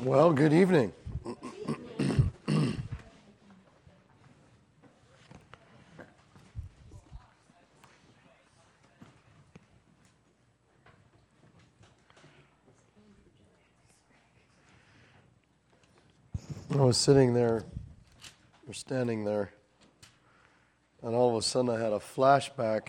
Well, good evening. I was sitting there, or standing there, and all of a sudden I had a flashback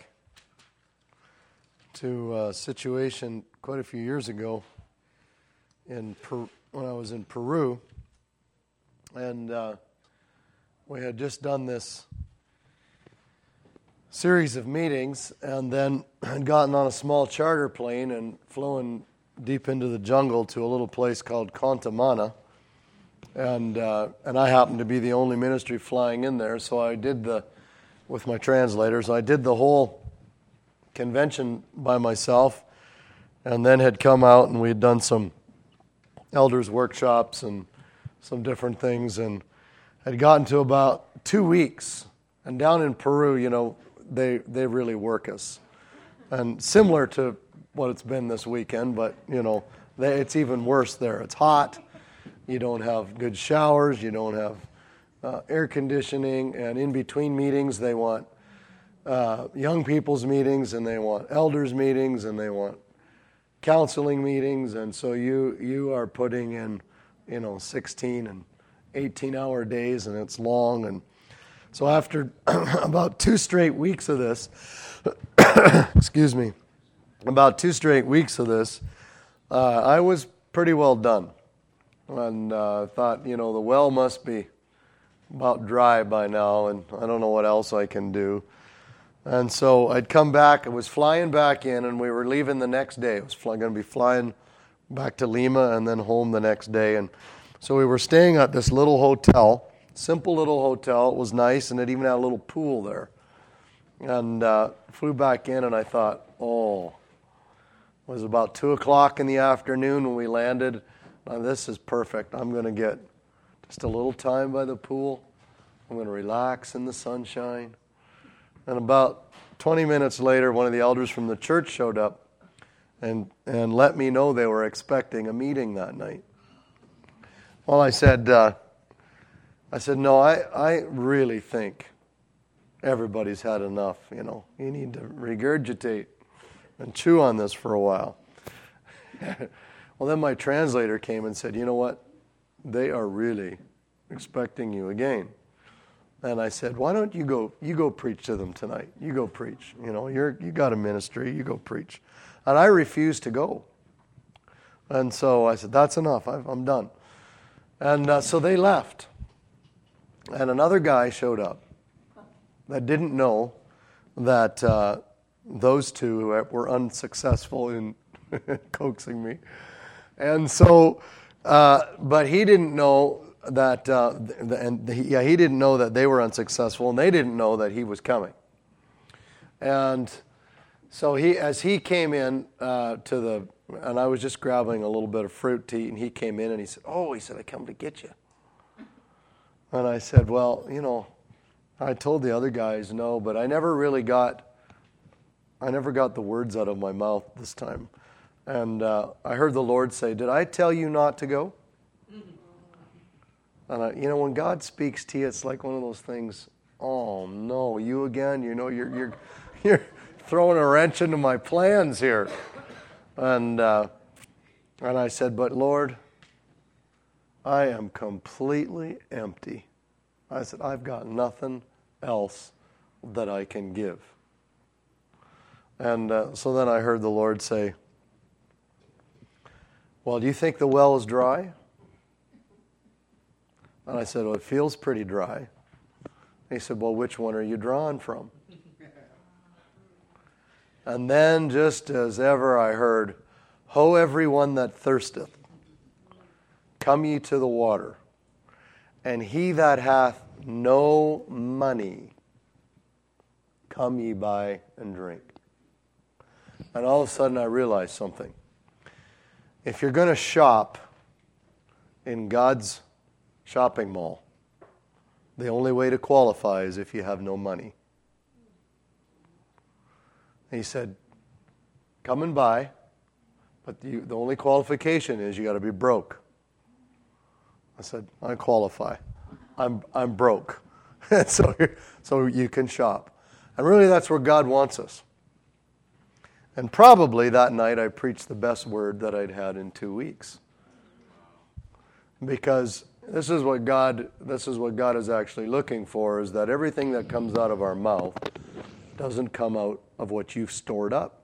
to a situation quite a few years ago when I was in Peru, and we had just done this series of meetings, and then had gotten on a small charter plane and flown deep into the jungle to a little place called Contamana. And I happened to be the only ministry flying in there, so I did with my translators, I did the whole convention by myself, and then had come out and we had done some elders workshops and some different things, and had gotten to about 2 weeks. And down in Peru, you know, they really work us, and similar to what it's been this weekend, but you know, it's even worse there. It's hot. You don't have good showers. You don't have air conditioning. And in between meetings, they want young people's meetings, and they want elders meetings, and they want counseling meetings. And so you are putting in, 16 and 18-hour days, and it's long. And so after about 2 straight weeks of this, excuse me, about 2 straight weeks of this, I was pretty well done. And thought, the well must be about dry by now, and I don't know what else I can do. And so I'd come back. I was flying back in, and we were leaving the next day. I was going to be flying back to Lima and then home the next day. And so we were staying at this little hotel, simple little hotel. It was nice, and it even had a little pool there. And flew back in, and I thought, it was about 2 o'clock in the afternoon when we landed. Now, this is perfect. I'm going to get just a little time by the pool. I'm going to relax in the sunshine. And about 20 minutes later, one of the elders from the church showed up and let me know they were expecting a meeting that night. Well, I said, no, I really think everybody's had enough. You need to regurgitate and chew on this for a while. Well, then my translator came and said, you know what? They are really expecting you again. And I said, why don't you go preach to them tonight? You go preach. You got a ministry. You go preach. And I refused to go. And so I said, that's enough. I'm done. And so they left. And another guy showed up that didn't know that those two were unsuccessful in coaxing me. And so, but he didn't know that, he didn't know that they were unsuccessful, and they didn't know that he was coming. And so as he came in and I was just grabbing a little bit of fruit to eat, and he came in and he said, I come to get you. And I said, well, I told the other guys no, but I never got the words out of my mouth this time. And I heard the Lord say, did I tell you not to go? And when God speaks to you, it's like one of those things, oh no, you again? You're throwing a wrench into my plans here. And I said, but Lord, I am completely empty. I said, I've got nothing else that I can give. And so then I heard the Lord say, well, do you think the well is dry? And I said, well, it feels pretty dry. And he said, well, which one are you drawing from? And then just as ever I heard, ho, everyone that thirsteth, come ye to the water. And he that hath no money, come ye buy and drink. And all of a sudden I realized something. If you're going to shop in God's shopping mall, the only way to qualify is if you have no money. And he said, come and buy, but the only qualification is you got to be broke. I said, I qualify. I'm broke. so you can shop. And really that's where God wants us. And probably that night I preached the best word that I'd had in 2 weeks. Because this is what God is actually looking for, is that everything that comes out of our mouth doesn't come out of what you've stored up.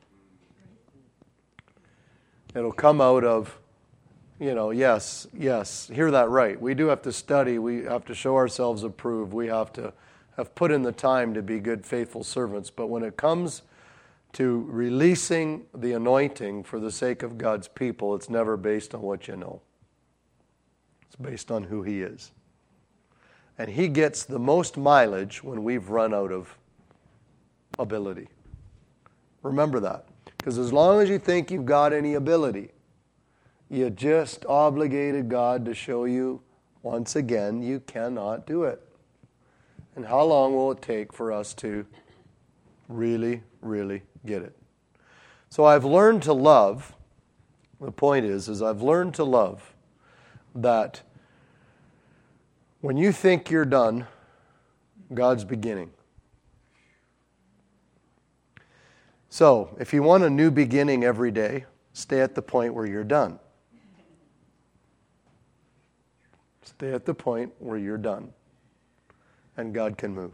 It'll come out of, yes, hear that right. We do have to study. We have to show ourselves approved. We have to have put in the time to be good, faithful servants. But when it comes to releasing the anointing for the sake of God's people, it's never based on what you know. It's based on who He is. And He gets the most mileage when we've run out of ability. Remember that. Because as long as you think you've got any ability, you just obligated God to show you, once again, you cannot do it. And how long will it take for us to really, really get it? So I've learned to love, the point is I've learned to love that when you think you're done, God's beginning. So, if you want a new beginning every day, stay at the point where you're done. Stay at the point where you're done. And God can move.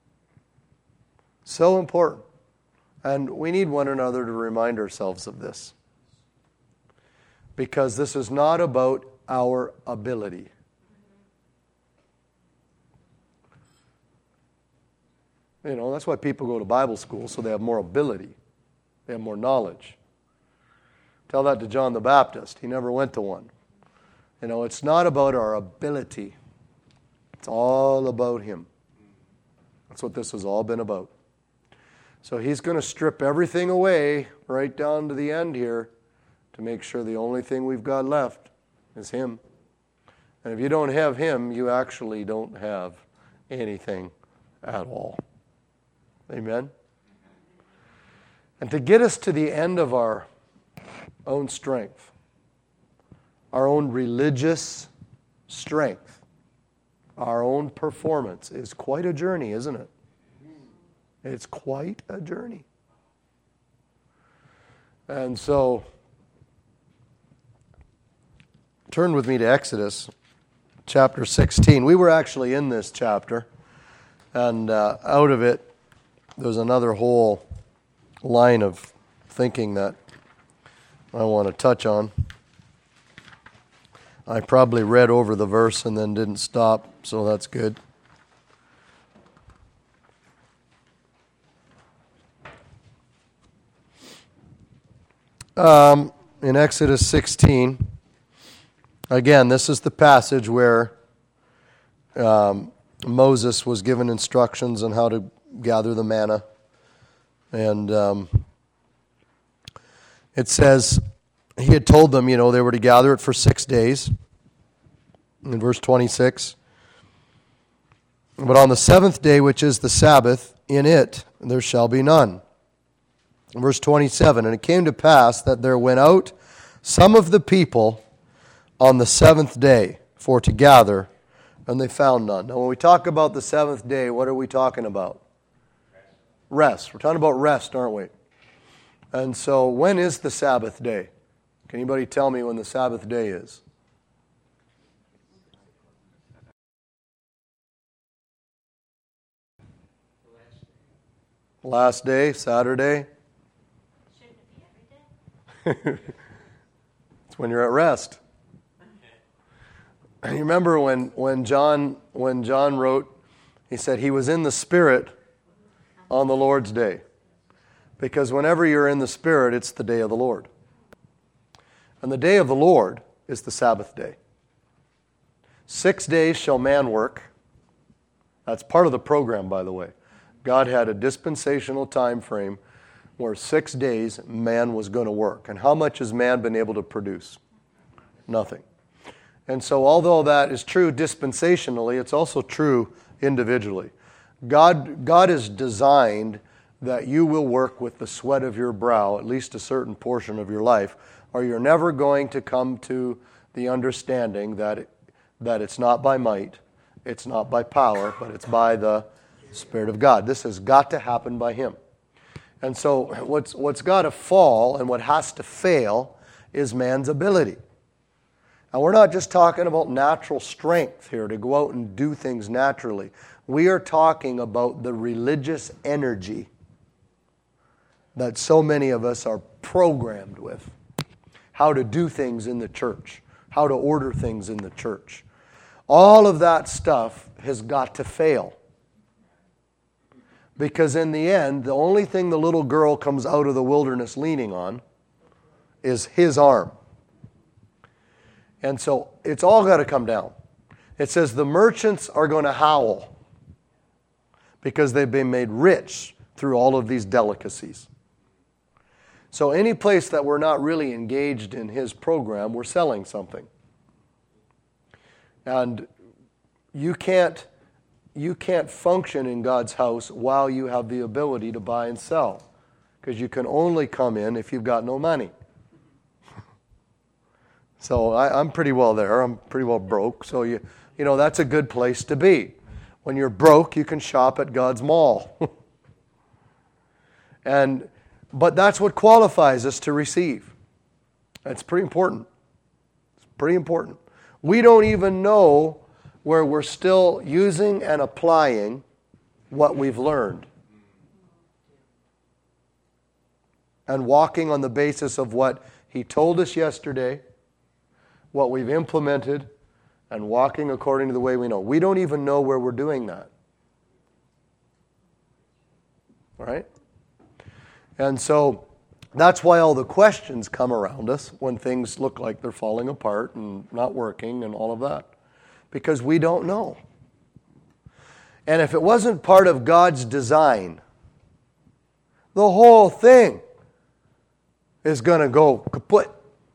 So important. And we need one another to remind ourselves of this. Because this is not about our ability. That's why people go to Bible school, so they have more ability. They have more knowledge. Tell that to John the Baptist. He never went to one. It's not about our ability. It's all about Him. That's what this has all been about. So He's going to strip everything away right down to the end here to make sure the only thing we've got left is Him. And if you don't have Him, you actually don't have anything at all. Amen? And to get us to the end of our own strength, our own religious strength, our own performance is quite a journey, isn't it? It's quite a journey. And so, turn with me to Exodus chapter 16. We were actually in this chapter, and out of it, there's another whole line of thinking that I want to touch on. I probably read over the verse and then didn't stop, so that's good. In Exodus 16, again, this is the passage where Moses was given instructions on how to gather the manna. And it says, he had told them, they were to gather it for 6 days. In verse 26. But on the seventh day, which is the Sabbath, in it there shall be none. In verse 27, and it came to pass that there went out some of the people on the seventh day for to gather, and they found none. Now, when we talk about the seventh day, what are we talking about? Rest. We're talking about rest, aren't we? And so, when is the Sabbath day? Can anybody tell me when the Sabbath day is? Last day, Saturday. Shouldn't it be every day? It's when you're at rest. You remember when John wrote, he said he was in the Spirit on the Lord's day. Because whenever you're in the Spirit, it's the day of the Lord. And the day of the Lord is the Sabbath day. 6 days shall man work. That's part of the program, by the way. God had a dispensational time frame where 6 days man was going to work. And how much has man been able to produce? Nothing. And so although that is true dispensationally, it's also true individually. God is designed that you will work with the sweat of your brow, at least a certain portion of your life, or you're never going to come to the understanding that that it's not by might, it's not by power, but it's by the Spirit of God. This has got to happen by Him. And so what's got to fall and what has to fail is man's ability. Now, we're not just talking about natural strength here to go out and do things naturally. We are talking about the religious energy that so many of us are programmed with. How to do things in the church, how to order things in the church. All of that stuff has got to fail. Because in the end, the only thing the little girl comes out of the wilderness leaning on is His arm. And so it's all got to come down. It says the merchants are going to howl because they've been made rich through all of these delicacies. So any place that we're not really engaged in His program, we're selling something. And you can't function in God's house while you have the ability to buy and sell. Because you can only come in if you've got no money. So I'm pretty well there. I'm pretty well broke. So you know that's a good place to be. When you're broke, you can shop at God's mall. But that's what qualifies us to receive. That's pretty important. It's pretty important. We don't even know where we're still using and applying what we've learned. And walking on the basis of what He told us yesterday, what we've implemented, and walking according to the way we know. We don't even know where we're doing that. Right? And so that's why all the questions come around us when things look like they're falling apart and not working and all of that. Because we don't know. And if it wasn't part of God's design, the whole thing is going to go kaput.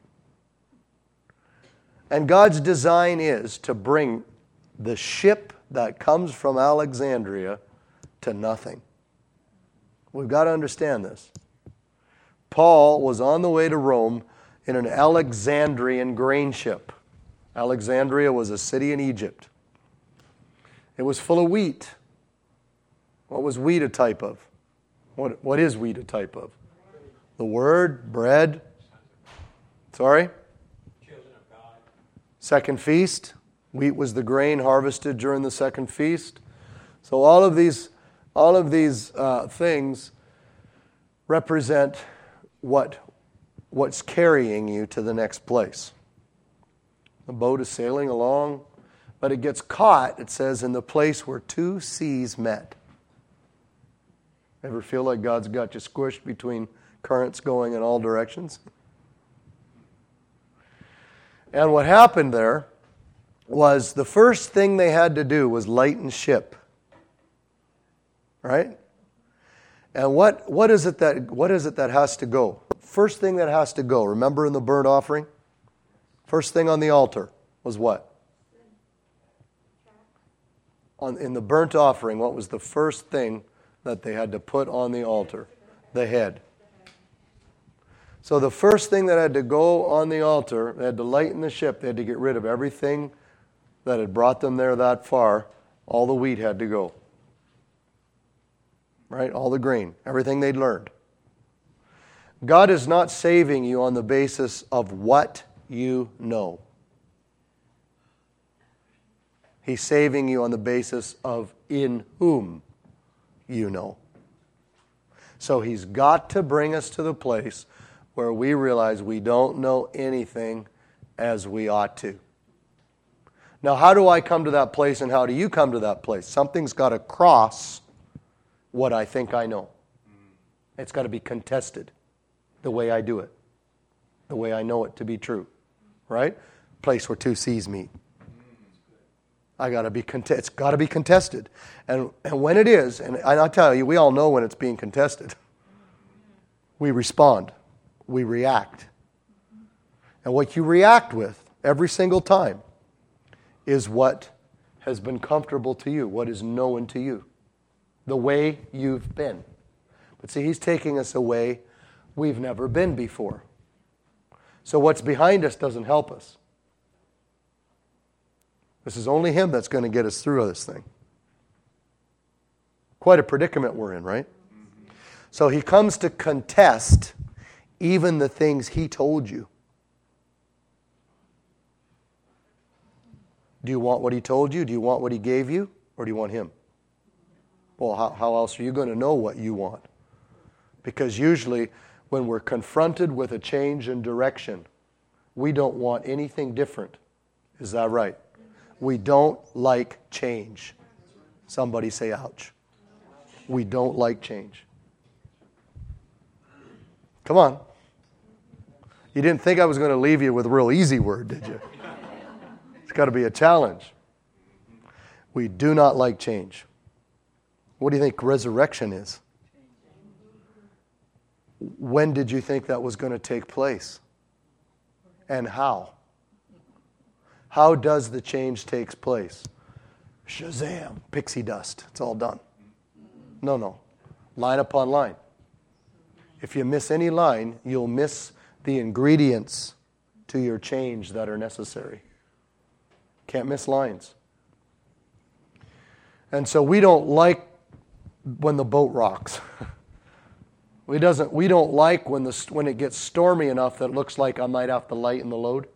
And God's design is to bring the ship that comes from Alexandria to nothing. We've got to understand this. Paul was on the way to Rome in an Alexandrian grain ship. Alexandria was a city in Egypt. It was full of wheat. What was wheat a type of? What is wheat a type of? The Word, bread. Sorry? Second feast. Wheat was the grain harvested during the second feast. So all of these things represent what's carrying you to the next place. The boat is sailing along, but it gets caught, it says, in the place where two seas met. Ever feel like God's got you squished between currents going in all directions? And what happened there was the first thing they had to do was lighten ship. Right? And what is it that has to go? First thing that has to go, remember in the burnt offering? First thing on the altar was what? In the burnt offering, what was the first thing that they had to put on the altar? The head. So the first thing that had to go on the altar, they had to lighten the ship, they had to get rid of everything that had brought them there that far. All the wheat had to go. Right? All the grain, everything they'd learned. God is not saving you on the basis of what you know. He's saving you on the basis of in whom you know. So He's got to bring us to the place where we realize we don't know anything as we ought to. Now, how do I come to that place and how do you come to that place? Something's got to cross what I think I know. It's got to be contested the way I do it, the way I know it to be true, right? Place where two seas meet. It's got to be contested. And when it is, and I tell you, we all know when it's being contested. We respond. We react. And what you react with every single time is what has been comfortable to you, what is known to you, the way you've been. But see, He's taking us a way we've never been before. So what's behind us doesn't help us. This is only Him that's going to get us through this thing. Quite a predicament we're in, right? So He comes to contest even the things He told you. Do you want what He told you? Do you want what He gave you? Or do you want Him? Well, how else are you going to know what you want? Because usually when we're confronted with a change in direction, we don't want anything different. Is that right? We don't like change. Somebody say ouch. We don't like change. Come on. You didn't think I was going to leave you with a real easy word, did you? It's got to be a challenge. We do not like change. What do you think resurrection is? When did you think that was going to take place? And how? How does the change take place? Shazam, pixie dust. It's all done. No. Line upon line. If you miss any line, you'll miss the ingredients to your change that are necessary. Can't miss lines. And so we don't like when the boat rocks. We don't like when it gets stormy enough that it looks like I might have to lighten the load.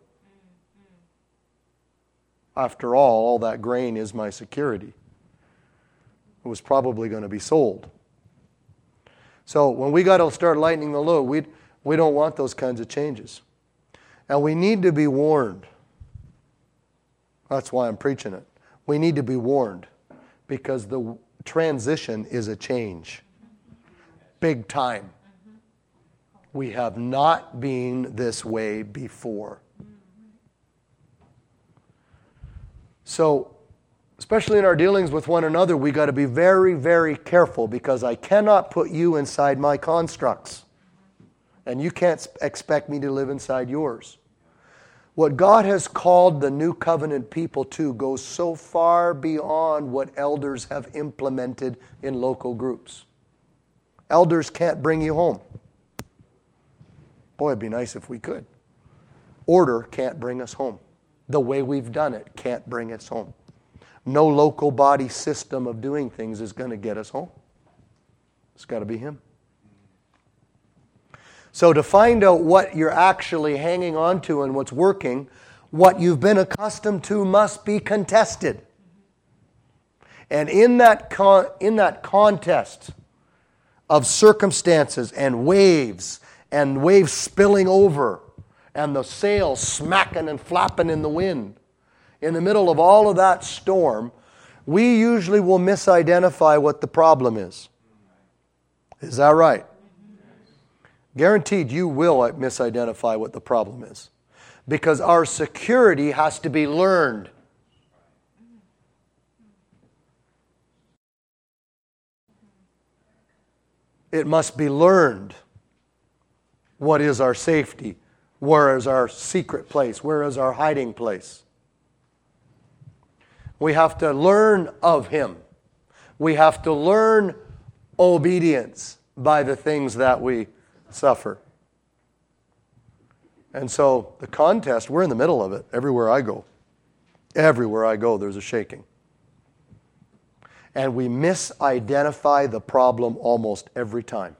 After all that grain is my security. It was probably going to be sold. So when we got to start lightening the load, we don't want those kinds of changes. And we need to be warned. That's why I'm preaching it. We need to be warned because the transition is a change. Big time. We have not been this way before. So, especially in our dealings with one another, we got to be very, very careful because I cannot put you inside my constructs. And you can't expect me to live inside yours. What God has called the new covenant people to goes so far beyond what elders have implemented in local groups. Elders can't bring you home. Boy, it'd be nice if we could. Order can't bring us home. The way we've done it can't bring us home. No local body system of doing things is going to get us home. It's got to be Him. So to find out what you're actually hanging on to and what's working, what you've been accustomed to must be contested. And in that contest of circumstances and waves spilling over, and the sails smacking and flapping in the wind, in the middle of all of that storm, we usually will misidentify what the problem is. Is that right? Guaranteed you will misidentify what the problem is. Because our security has to be learned. It must be learned. What is our safety? Where is our secret place? Where is our hiding place? We have to learn of Him. We have to learn obedience by the things that we suffer. And so the contest, we're in the middle of it everywhere I go. Everywhere I go, there's a shaking. And we misidentify the problem almost every time.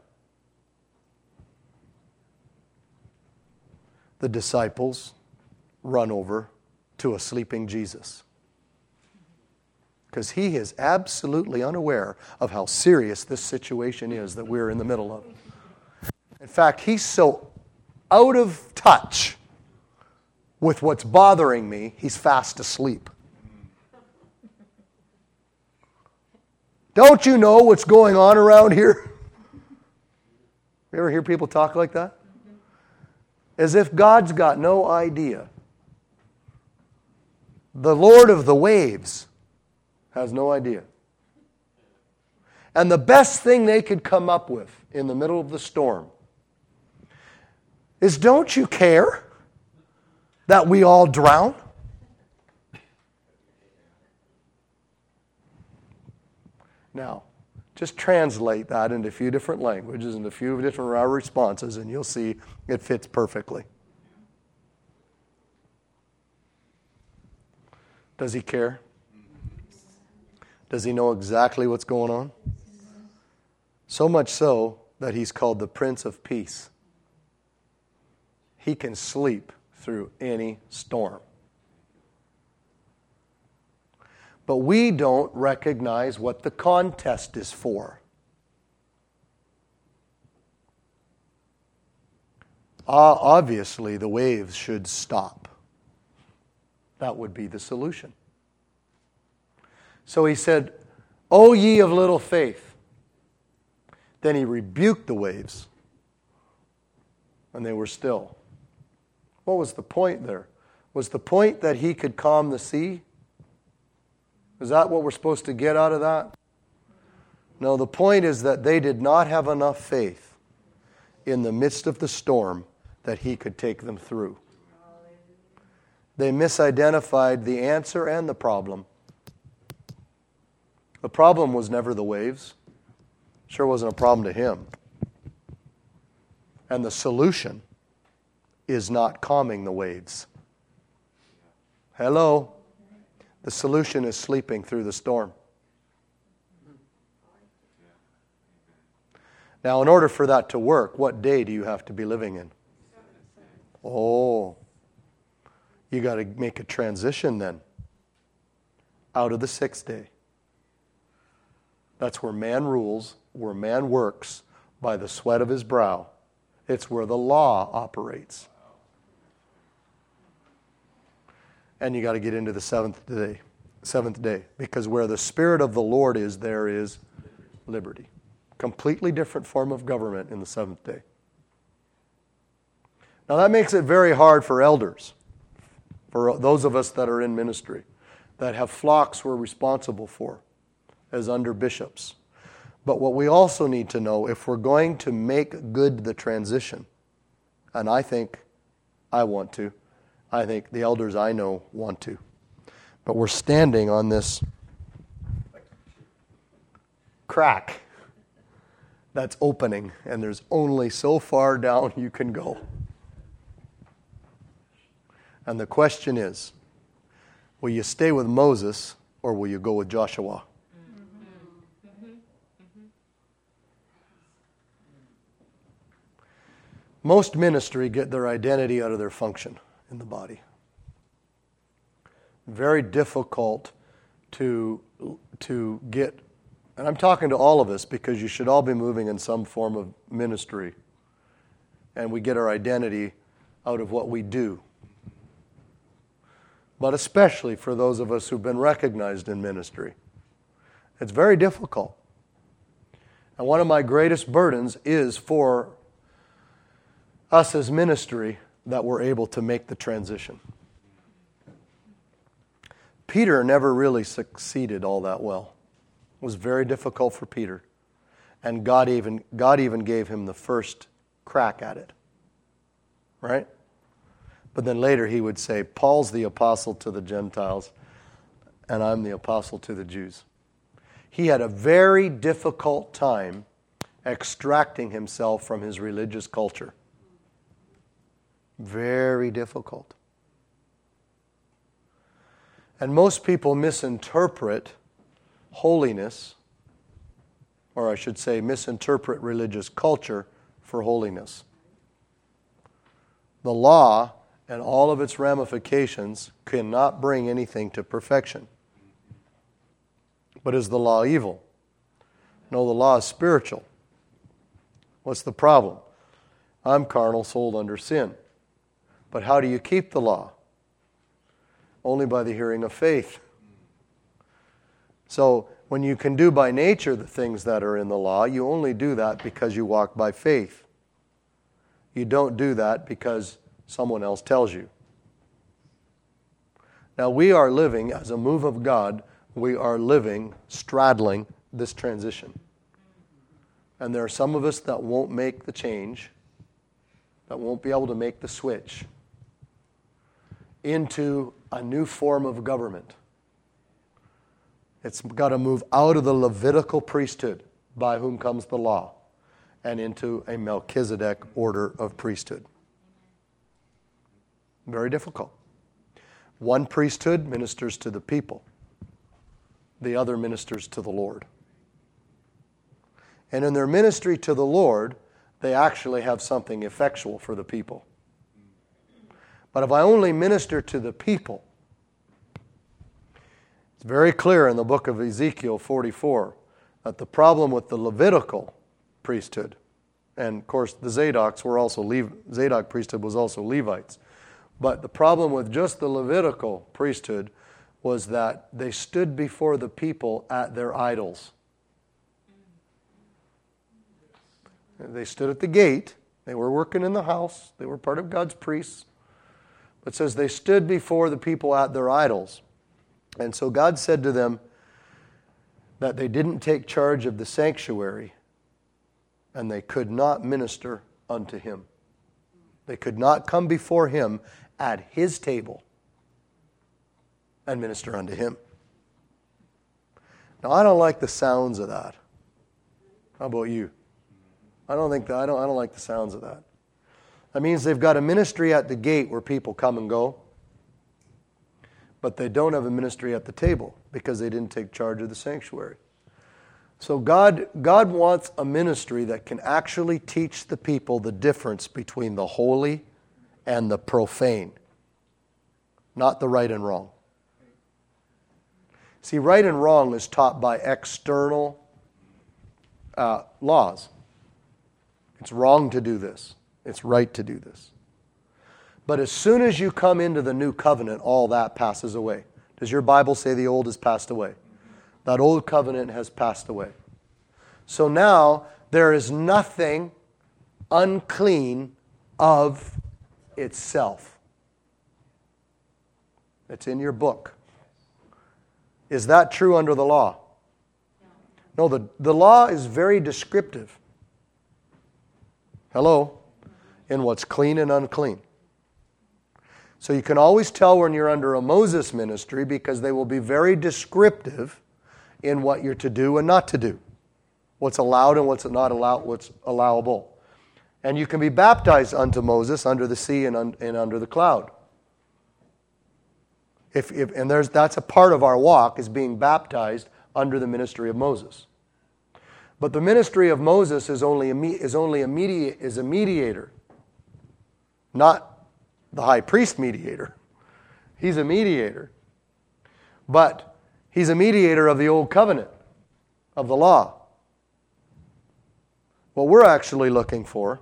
The disciples run over to a sleeping Jesus. Because He is absolutely unaware of how serious this situation is that we're in the middle of. In fact, He's so out of touch with what's bothering me, He's fast asleep. Don't you know what's going on around here? You ever hear people talk like that? As if God's got no idea. The Lord of the waves has no idea. And the best thing they could come up with in the middle of the storm is, don't you care that we all drown? Now, just translate that into a few different languages and a few different responses, and you'll see it fits perfectly. Does he care? Does he know exactly what's going on? So much so that he's called the Prince of Peace. He can sleep through any storm. But we don't recognize what the contest is for. Obviously, the waves should stop. That would be the solution. So he said, "O ye of little faith." Then he rebuked the waves, and they were still. What was the point there? Was the point that he could calm the sea? Is that what we're supposed to get out of that? No, the point is that they did not have enough faith in the midst of the storm that he could take them through. They misidentified the answer and the problem. The problem was never the waves. Sure wasn't a problem to him. And the solution is not calming the waves. Hello? The solution is sleeping through the storm. Now, in order for that to work, what day do you have to be living in? Oh, you got to make a transition then out of the 6th day. That's where man rules, where man works by the sweat of his brow. It's where the law operates. And you got to get into the 7th day, because where the Spirit of the Lord is, there is liberty. Completely different form of government in the 7th day. Now that makes it very hard for elders, for those of us that are in ministry, that have flocks we're responsible for as under bishops. But what we also need to know, if we're going to make good the transition, and I think I want to, I think the elders I know want to, but we're standing on this crack that's opening, and there's only so far down you can go. And the question is, will you stay with Moses or will you go with Joshua? Most ministry get their identity out of their function in the body. Very difficult to get, and I'm talking to all of us because you should all be moving in some form of ministry. And we get our identity out of what we do. But especially for those of us who've been recognized in ministry. It's very difficult. And one of my greatest burdens is for us as ministry that we're able to make the transition. Peter never really succeeded all that well. It was very difficult for Peter. And God even gave him the first crack at it. Right? But then later he would say, Paul's the apostle to the Gentiles, and I'm the apostle to the Jews. He had a very difficult time extracting himself from his religious culture. Very difficult. And most people misinterpret holiness, or I should say misinterpret religious culture for holiness. The law and all of its ramifications cannot bring anything to perfection. But is the law evil? No, the law is spiritual. What's the problem? I'm carnal, sold under sin. But how do you keep the law? Only by the hearing of faith. So when you can do by nature the things that are in the law, you only do that because you walk by faith. You don't do that because someone else tells you. Now we are living, as a move of God, we are living, straddling this transition. And there are some of us that won't make the change, that won't be able to make the switch into a new form of government. It's got to move out of the Levitical priesthood, by whom comes the law, and into a Melchizedek order of priesthood. Very difficult. One priesthood ministers to the people. The other ministers to the Lord. And in their ministry to the Lord, they actually have something effectual for the people. But if I only minister to the people, it's very clear in the book of Ezekiel 44 that the problem with the Levitical priesthood, and of course the Zadok priesthood was also Levites, but the problem with just the Levitical priesthood was that they stood before the people at their idols. They stood at the gate. They were working in the house. They were part of God's priests. But it says they stood before the people at their idols. And so God said to them that they didn't take charge of the sanctuary and they could not minister unto Him. They could not come before Him at His table and minister unto Him. Now, I don't like the sounds of that. How about you? I don't like the sounds of that. That means they've got a ministry at the gate where people come and go, but they don't have a ministry at the table because they didn't take charge of the sanctuary. So God wants a ministry that can actually teach the people the difference between the holy and the profane, not the right and wrong. See, right and wrong is taught by external laws. It's wrong to do this. It's right to do this. But as soon as you come into the new covenant, all that passes away. Does your Bible say the old has passed away? That old covenant has passed away. So now there is nothing unclean of itself. It's in your book. Is that true under the law? No, the law is very descriptive. Hello? In what's clean and unclean. So you can always tell when you're under a Moses ministry because they will be very descriptive in what you're to do and not to do. What's allowed and what's not allowed, what's allowable. And you can be baptized unto Moses under the sea and under the cloud. That's a part of our walk, is being baptized under the ministry of Moses. But the ministry of Moses is a mediator, not the high priest mediator. He's a mediator. But he's a mediator of the old covenant, of the law. What we're actually looking for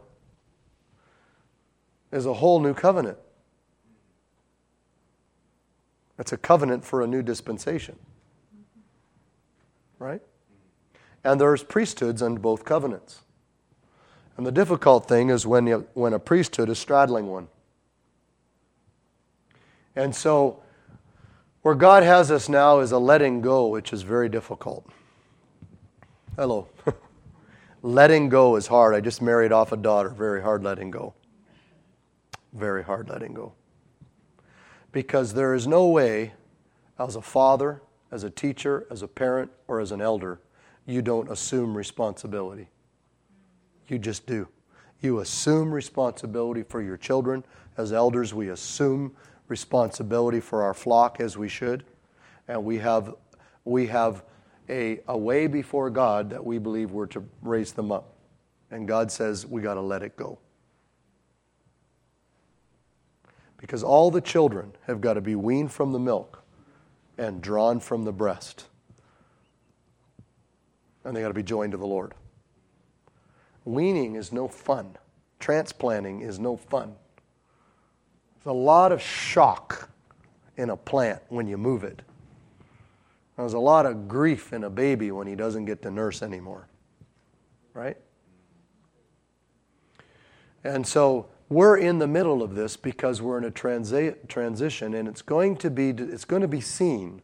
is a whole new covenant. It's a covenant for a new dispensation. Right? And there's priesthoods under both covenants. And the difficult thing is when a priesthood is straddling one. And so, where God has us now is a letting go, which is very difficult. Hello. Letting go is hard. I just married off a daughter. Very hard letting go. Very hard letting go. Because there is no way, as a father, as a teacher, as a parent, or as an elder, you don't assume responsibility. You just do. You assume responsibility for your children. As elders, we assume responsibility for our flock as we should. And we have a way before God that we believe we're to raise them up. And God says we got to let it go. Because all the children have got to be weaned from the milk and drawn from the breast. And they got to be joined to the Lord. Weaning is no fun. Transplanting is no fun. There's a lot of shock in a plant when you move it. There's a lot of grief in a baby when he doesn't get to nurse anymore. Right? And so we're in the middle of this because we're in a transition, and it's going to be seen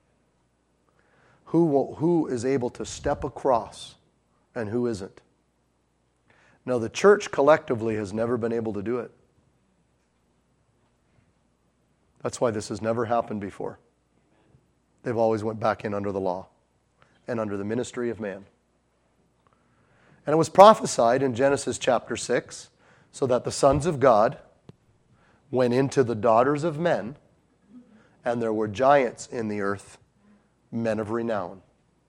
who is able to step across and who isn't. Now, the church collectively has never been able to do it. That's why this has never happened before. They've always went back in under the law and under the ministry of man. And it was prophesied in Genesis chapter 6, so that the sons of God went into the daughters of men and there were giants in the earth, men of renown.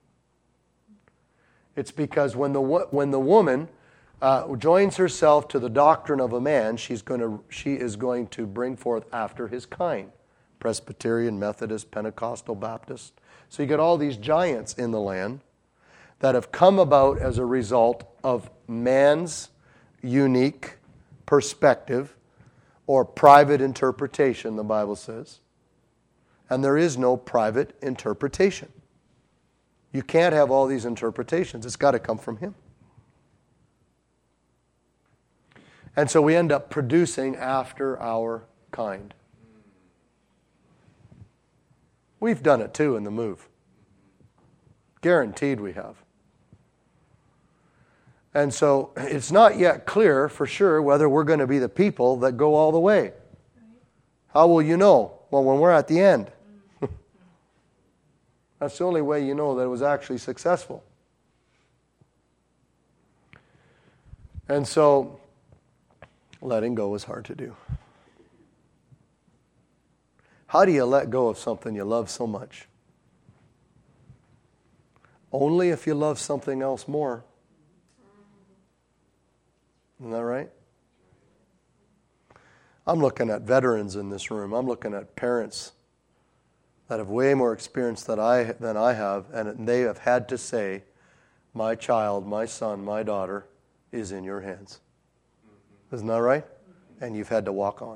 It's because when the woman joins herself to the doctrine of a man, she is going to bring forth after his kind. Presbyterian, Methodist, Pentecostal, Baptist. So you get all these giants in the land that have come about as a result of man's unique perspective or private interpretation, the Bible says. And there is no private interpretation. You can't have all these interpretations. It's got to come from him. And so we end up producing after our kind. We've done it too in the move. Guaranteed we have. And so it's not yet clear for sure whether we're going to be the people that go all the way. How will you know? Well, when we're at the end. That's the only way you know that it was actually successful. And so letting go is hard to do. How do you let go of something you love so much? Only if you love something else more. Isn't that right? I'm looking at veterans in this room. I'm looking at parents that have way more experience than I have, and they have had to say, my child, my son, my daughter is in your hands. Isn't that right? And you've had to walk on.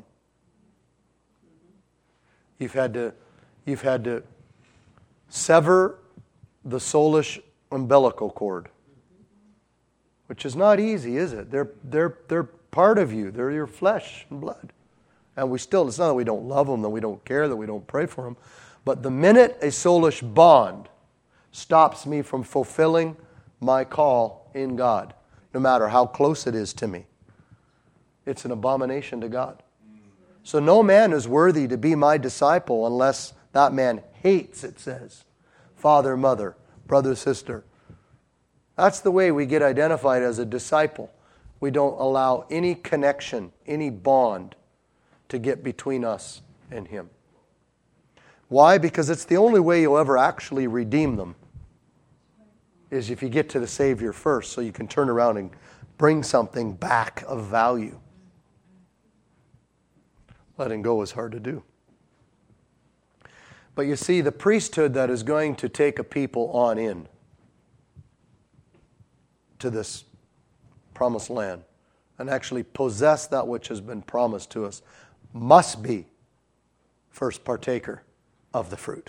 You've had to sever the soulish umbilical cord, which is not easy, is it? They're part of you. They're your flesh and blood. And it's not that we don't love them, that we don't care, that we don't pray for them. But the minute a soulish bond stops me from fulfilling my call in God, no matter how close it is to me, it's an abomination to God. So no man is worthy to be my disciple unless that man hates, it says, father, mother, brother, sister. That's the way we get identified as a disciple. We don't allow any connection, any bond to get between us and him. Why? Because it's the only way you'll ever actually redeem them, is if you get to the Savior first, so you can turn around and bring something back of value. Letting go is hard to do. But you see, the priesthood that is going to take a people on in to this promised land and actually possess that which has been promised to us must be first partaker of the fruit.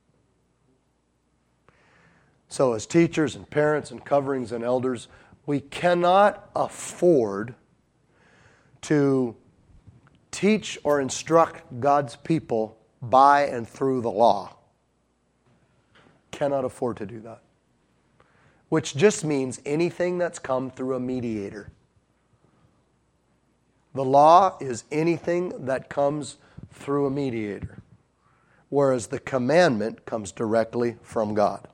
So as teachers and parents and coverings and elders, we cannot afford to teach or instruct God's people by and through the law. Cannot afford to do that. Which just means anything that's come through a mediator. The law is anything that comes through a mediator, whereas the commandment comes directly from God.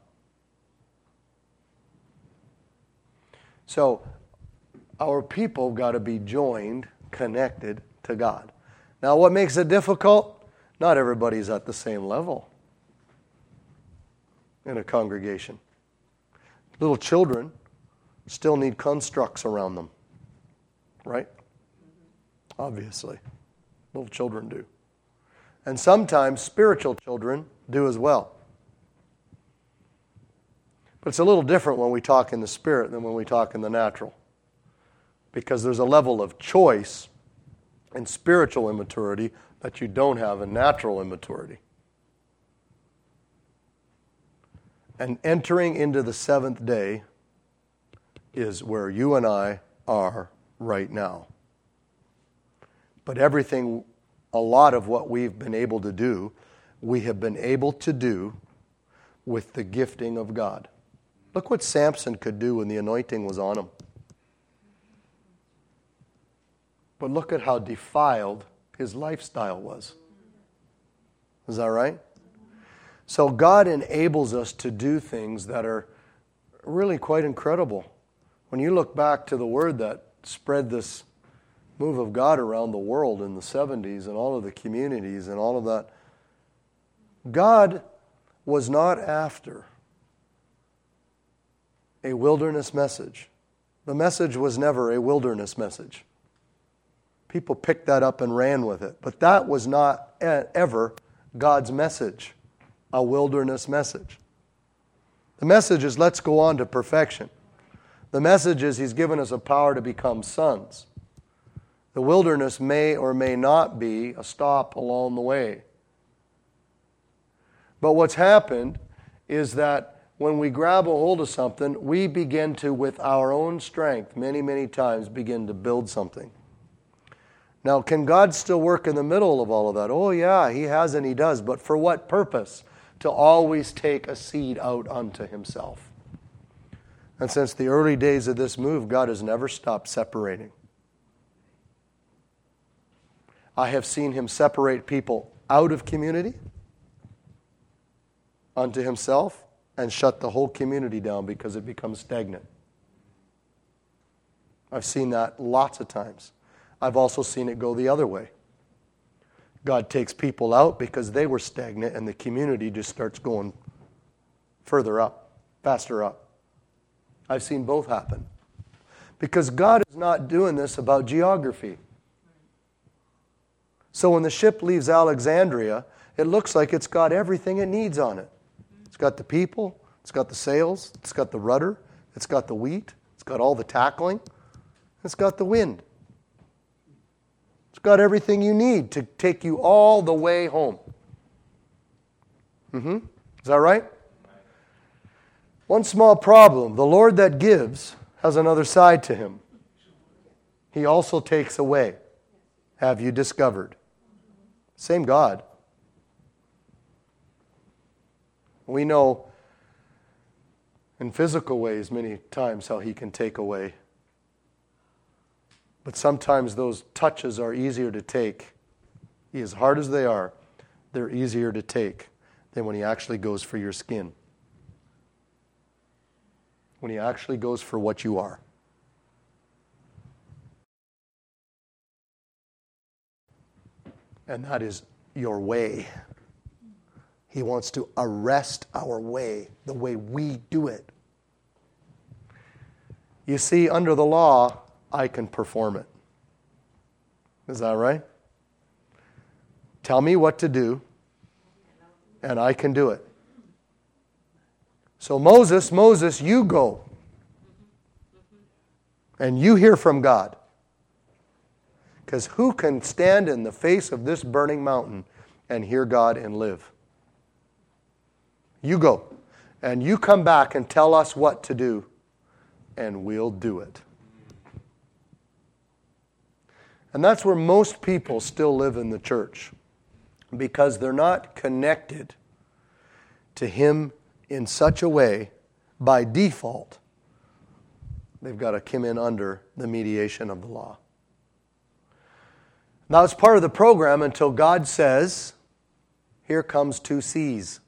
So our people got to be joined, connected to God. Now, what makes it difficult? Not everybody's at the same level in a congregation. Little children still need constructs around them, right? Obviously, little children do. And sometimes spiritual children do as well. But it's a little different when we talk in the spirit than when we talk in the natural. Because there's a level of choice in spiritual immaturity that you don't have in natural immaturity. And entering into the seventh day is where you and I are right now. But a lot of what we've been able to do, we have been able to do with the gifting of God. Look what Samson could do when the anointing was on him. But look at how defiled his lifestyle was. Is that right? So God enables us to do things that are really quite incredible. When you look back to the word that spread this move of God around the world in the 70s and all of the communities and all of that, God was not after a wilderness message. The message was never a wilderness message. People picked that up and ran with it. But that was not ever God's message, a wilderness message. The message is, let's go on to perfection. The message is, He's given us a power to become sons. The wilderness may or may not be a stop along the way. But what's happened is that when we grab a hold of something, we begin to, with our own strength, many, many times, begin to build something. Now, can God still work in the middle of all of that? Oh, yeah, He has and He does. But for what purpose? To always take a seed out unto Himself. And since the early days of this move, God has never stopped separating. I have seen Him separate people out of community unto Himself and shut the whole community down because it becomes stagnant. I've seen that lots of times. I've also seen it go the other way. God takes people out because they were stagnant and the community just starts going further up, faster up. I've seen both happen. Because God is not doing this about geography. So when the ship leaves Alexandria, it looks like it's got everything it needs on it. It's got the people, it's got the sails, it's got the rudder, it's got the wheat, it's got all the tackling, it's got the wind. It's got everything you need to take you all the way home. Is that right? One small problem. The Lord that gives has another side to Him. He also takes away. Have you discovered? Same God. We know in physical ways many times how He can take away. But sometimes those touches are easier to take. As hard as they are, they're easier to take than when He actually goes for your skin. When He actually goes for what you are. And that is your way. He wants to arrest our way, the way we do it. You see, under the law, I can perform it. Is that right? Tell me what to do, and I can do it. So Moses, you go. And you hear from God. Because who can stand in the face of this burning mountain and hear God and live? You go. And you come back and tell us what to do, and we'll do it. And that's where most people still live in the church, because they're not connected to Him in such a way, by default, they've got to come in under the mediation of the law. Now it's part of the program until God says, here comes 2C's.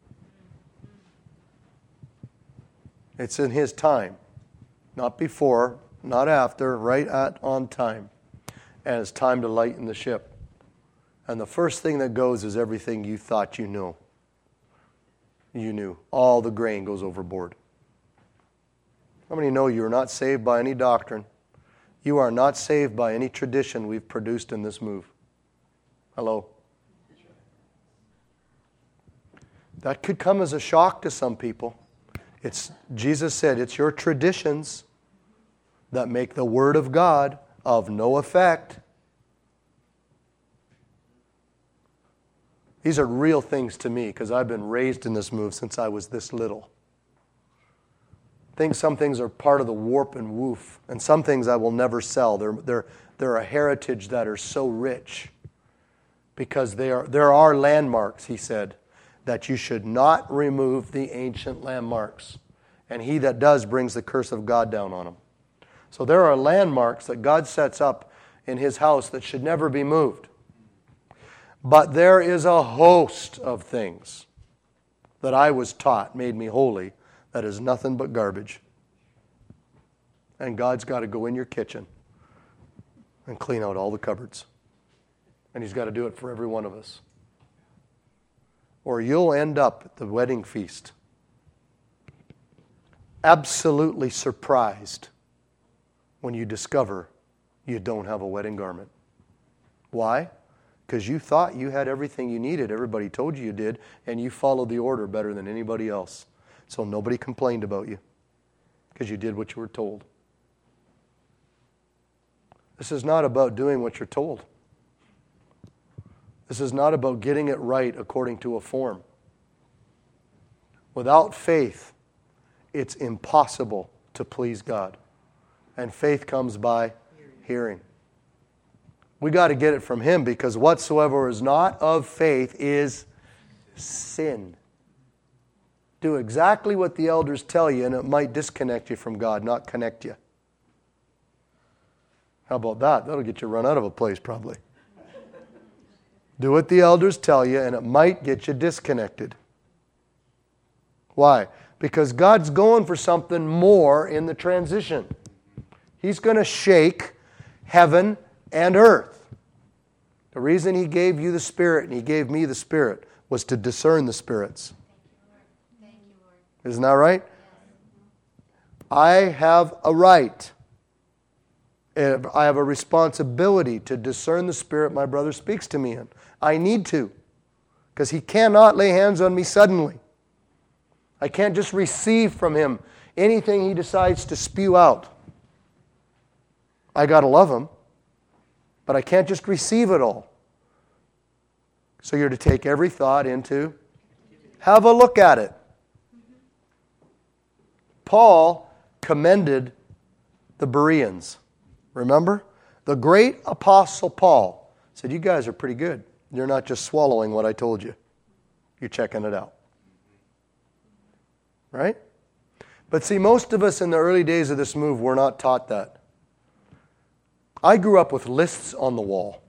It's in His time. Not before, not after, right on time. And it's time to lighten the ship. And the first thing that goes is everything you thought you knew. You knew. All the grain goes overboard. How many know you are not saved by any doctrine? You are not saved by any tradition we've produced in this move. Hello? That could come as a shock to some people. Jesus said, it's your traditions that make the Word of God of no effect. These are real things to me because I've been raised in this move since I was this little. Some things are part of the warp and woof, and some things I will never sell. They're a heritage that are so rich because there are landmarks, he said, that you should not remove the ancient landmarks. And he that does brings the curse of God down on him. So there are landmarks that God sets up in His house that should never be moved. But there is a host of things that I was taught made me holy that is nothing but garbage. And God's got to go in your kitchen and clean out all the cupboards. And He's got to do it for every one of us. or you'll end up at the wedding feast absolutely surprised when you discover you don't have a wedding garment. Why? Because you thought you had everything you needed. Everybody told you did, and you followed the order better than anybody else. So nobody complained about you because you did what you were told. This is not about doing what you're told. This is not about getting it right according to a form. Without faith, it's impossible to please God. And faith comes by hearing. We got to get it from Him, because whatsoever is not of faith is sin. Do exactly what the elders tell you, and it might disconnect you from God, not connect you. How about that? That'll get you run out of a place probably. Do what the elders tell you, and it might get you disconnected. Why? Because God's going for something more in the transition. He's going to shake heaven and earth. The reason He gave you the Spirit and He gave me the Spirit was to discern the spirits. Thank you, Lord. Isn't that right? I have a right. I have a responsibility to discern the spirit my brother speaks to me in. I need to, because he cannot lay hands on me suddenly. I can't just receive from him anything he decides to spew out. I got to love him, but I can't just receive it all. So you're to take every thought into, have a look at it. Paul commended the Bereans. Remember? The great apostle Paul said, you guys are pretty good. You're not just swallowing what I told you. You're checking it out. Right? But see, most of us in the early days of this move were not taught that. I grew up with lists on the wall.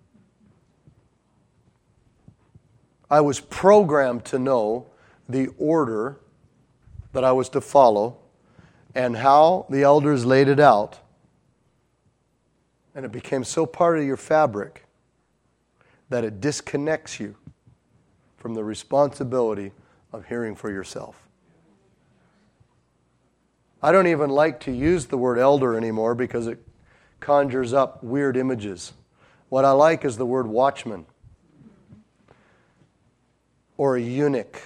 I was programmed to know the order that I was to follow and how the elders laid it out. And it became so part of your fabric that it disconnects you from the responsibility of hearing for yourself. I don't even like to use the word elder anymore because it conjures up weird images. What I like is the word watchman or a eunuch.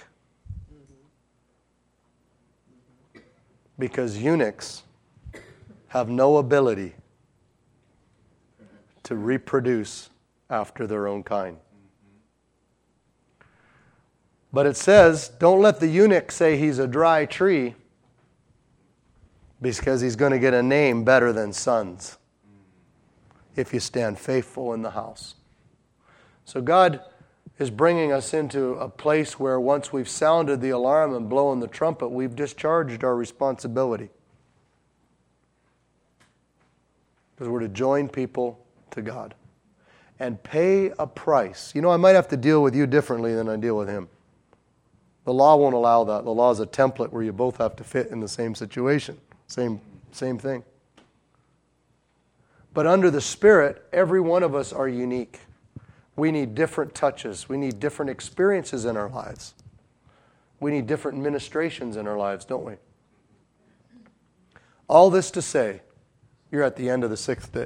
Because eunuchs have no ability to reproduce after their own kind. But it says, don't let the eunuch say he's a dry tree, because he's going to get a name better than sons if you stand faithful in the house. So God is bringing us into a place where once we've sounded the alarm and blown the trumpet, we've discharged our responsibility. Because we're to join people to God and pay a price. You know, I might have to deal with you differently than I deal with him. The law won't allow that. The law is a template where you both have to fit in the same situation. Same thing. But under the Spirit, every one of us are unique. We need different touches. We need different experiences in our lives. We need different ministrations in our lives, don't we? All this to say, you're at the end of the 6th day.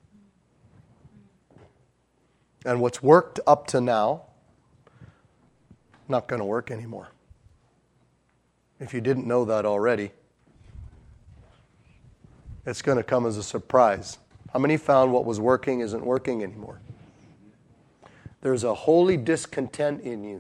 And what's worked up to now, not going to work anymore. If you didn't know that already, it's going to come as a surprise. How many found what was working isn't working anymore? There's a holy discontent in you.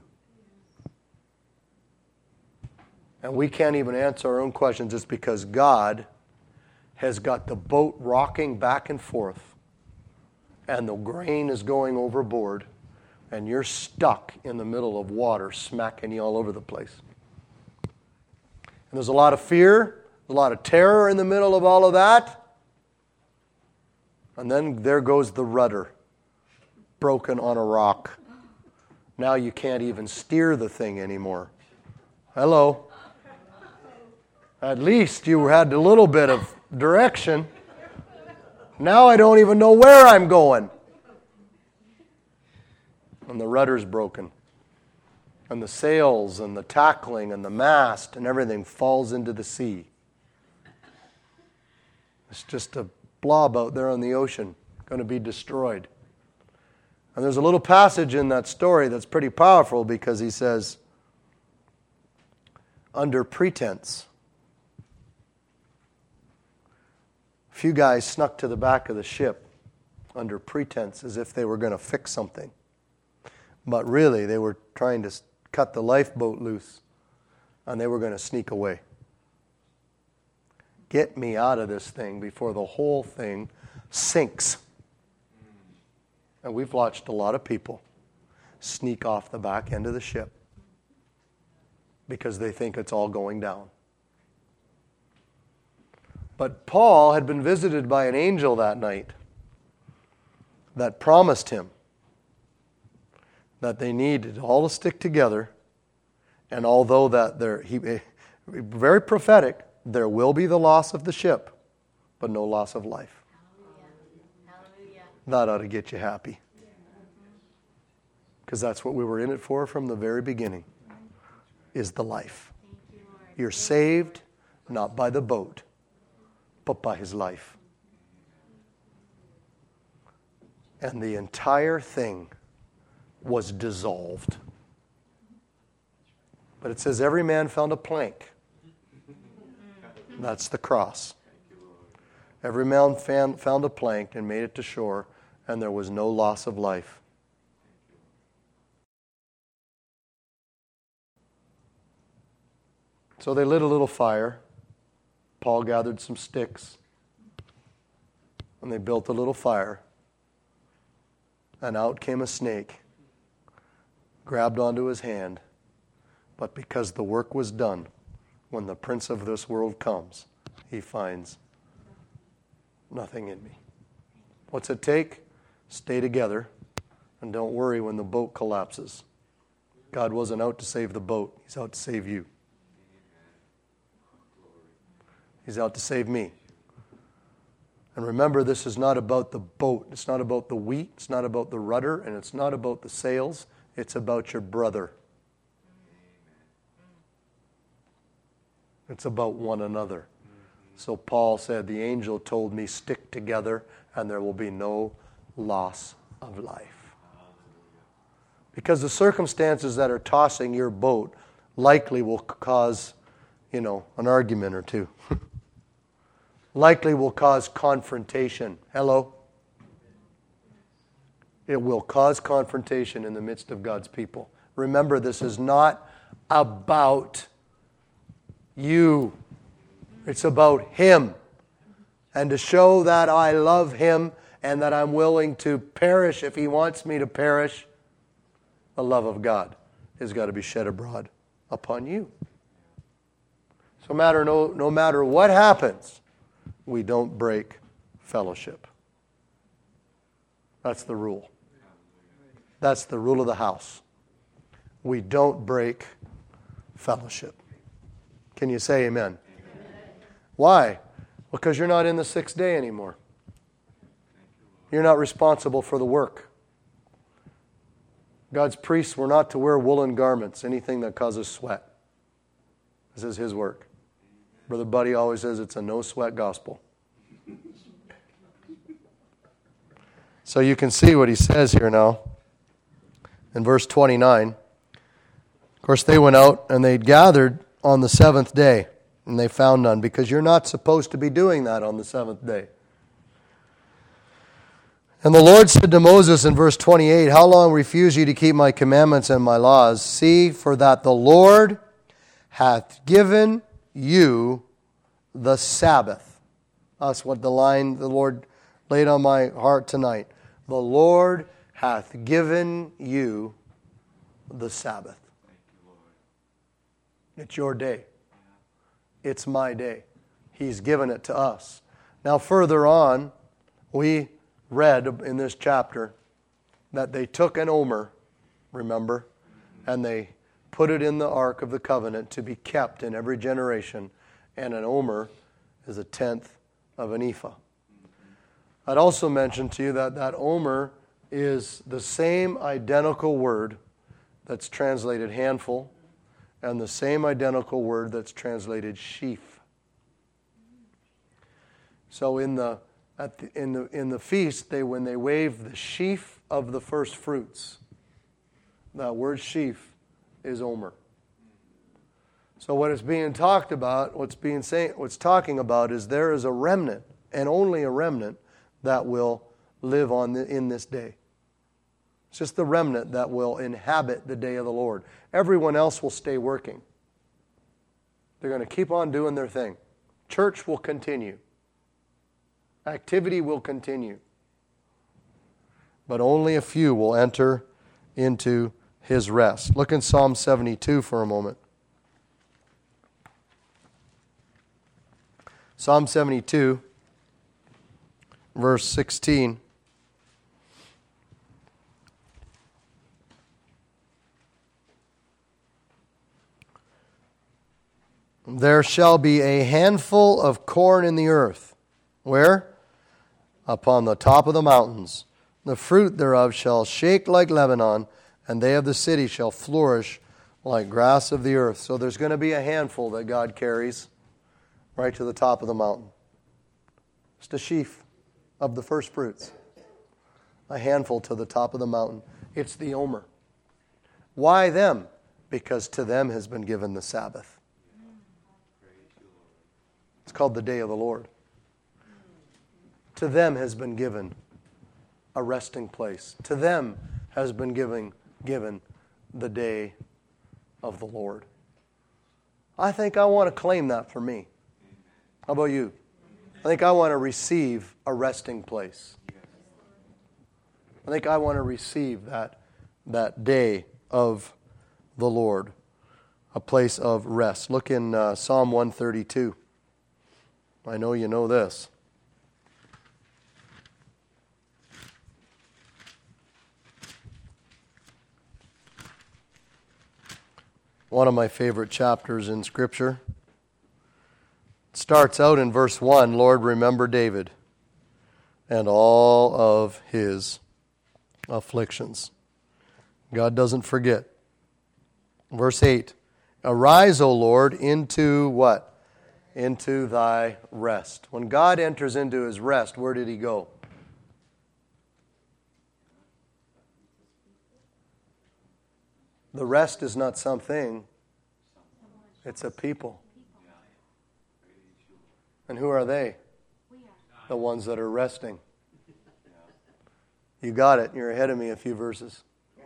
And we can't even answer our own questions. It's because God has got the boat rocking back and forth, and the grain is going overboard, and you're stuck in the middle of water smacking you all over the place. And there's a lot of fear, a lot of terror in the middle of all of that. And then there goes the rudder, broken on a rock. Now you can't even steer the thing anymore. Hello. At least you had a little bit of direction. Now I don't even know where I'm going. And the rudder's broken. And the sails and the tackling and the mast and everything falls into the sea. It's just a blob out there on the ocean, going to be destroyed. And there's a little passage in that story that's pretty powerful because he says, under pretense. A few guys snuck to the back of the ship under pretense as if they were going to fix something. But really, they were trying to cut the lifeboat loose, and they were going to sneak away. Get me out of this thing before the whole thing sinks. And we've watched a lot of people sneak off the back end of the ship because they think it's all going down. But Paul had been visited by an angel that night that promised him that they needed all to stick together, and although that very prophetic, there will be the loss of the ship, but no loss of life. Hallelujah. That ought to get you happy. Because that's what we were in it for from the very beginning, is the life. Thank you, Lord. You're saved not by the boat, but by his life. And the entire thing was dissolved. But it says every man found a plank. That's the cross. Every man found a plank and made it to shore, and there was no loss of life. So they lit a little fire. Paul gathered some sticks, and they built a little fire. And out came a snake, grabbed onto his hand. But because the work was done, when the prince of this world comes, he finds nothing in me. What's it take? Stay together, and don't worry when the boat collapses. God wasn't out to save the boat. He's out to save you. He's out to save me. And remember, this is not about the boat. It's not about the wheat. It's not about the rudder. And it's not about the sails. It's about your brother. It's about one another. So Paul said, the angel told me, stick together and there will be no loss of life. Because the circumstances that are tossing your boat likely will cause, an argument or two. Likely will cause confrontation. Hello? It will cause confrontation in the midst of God's people. Remember, this is not about you. It's about Him. And to show that I love Him and that I'm willing to perish if He wants me to perish, the love of God has got to be shed abroad upon you. So no matter what happens, we don't break fellowship. That's the rule. That's the rule of the house. We don't break fellowship. Can you say amen? Amen. Why? Because you're not in the sixth day anymore. You're not responsible for the work. God's priests were not to wear woolen garments, anything that causes sweat. This is His work. Brother Buddy always says it's a no-sweat gospel. So you can see what he says here now in verse 29. Of course, they went out and they'd gathered on the seventh day, and they found none, because you're not supposed to be doing that on the seventh day. And the Lord said to Moses in verse 28, how long refuse ye to keep my commandments and my laws? See, for that the Lord hath given you the Sabbath. That's what the line the Lord laid on my heart tonight. The Lord hath given you the Sabbath. It's your day. It's my day. He's given it to us. Now further on, we read in this chapter that they took an omer, remember, and they put it in the Ark of the Covenant to be kept in every generation. And an omer is a tenth of an ephah. I'd also mention to you that omer is the same identical word that's translated handful and the same identical word that's translated sheaf. So in the feast, when they wave the sheaf of the first fruits, the word sheaf is omer. So what it's being talked about, what's talking about is there is a remnant, and only a remnant, that will live in this day. It's just the remnant that will inhabit the day of the Lord. Everyone else will stay working. They're going to keep on doing their thing. Church will continue. Activity will continue. But only a few will enter into His rest. Look in Psalm 72 for a moment. Psalm 72, verse 16. There shall be a handful of corn in the earth. Where? Upon the top of the mountains. The fruit thereof shall shake like Lebanon, and they of the city shall flourish like grass of the earth. So there's going to be a handful that God carries right to the top of the mountain. Just a sheaf of the first fruits. A handful to the top of the mountain. It's the omer. Why them? Because to them has been given the Sabbath. It's called the day of the Lord. To them has been given a resting place. To them has been given the day of the Lord. I think I want to claim that for me. How about you? I think I want to receive a resting place. I think I want to receive that day of the Lord, a place of rest. Look in Psalm 132. I know you know this. One of my favorite chapters in Scripture. It starts out in verse 1, Lord, remember David and all of his afflictions. God doesn't forget. Verse 8, arise, O Lord, into what? Into thy rest. When God enters into his rest, where did he go? The rest is not something, it's a people. And who are they? The ones that are resting. You got it. You're ahead of me a few verses.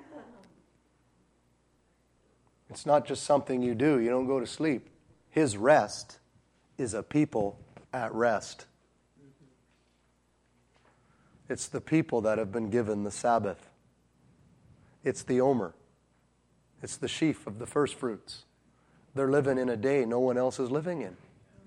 It's not just something you do. You don't go to sleep. His rest is a people at rest. It's the people that have been given the Sabbath. It's the omer. It's the sheaf of the first fruits. They're living in a day no one else is living in.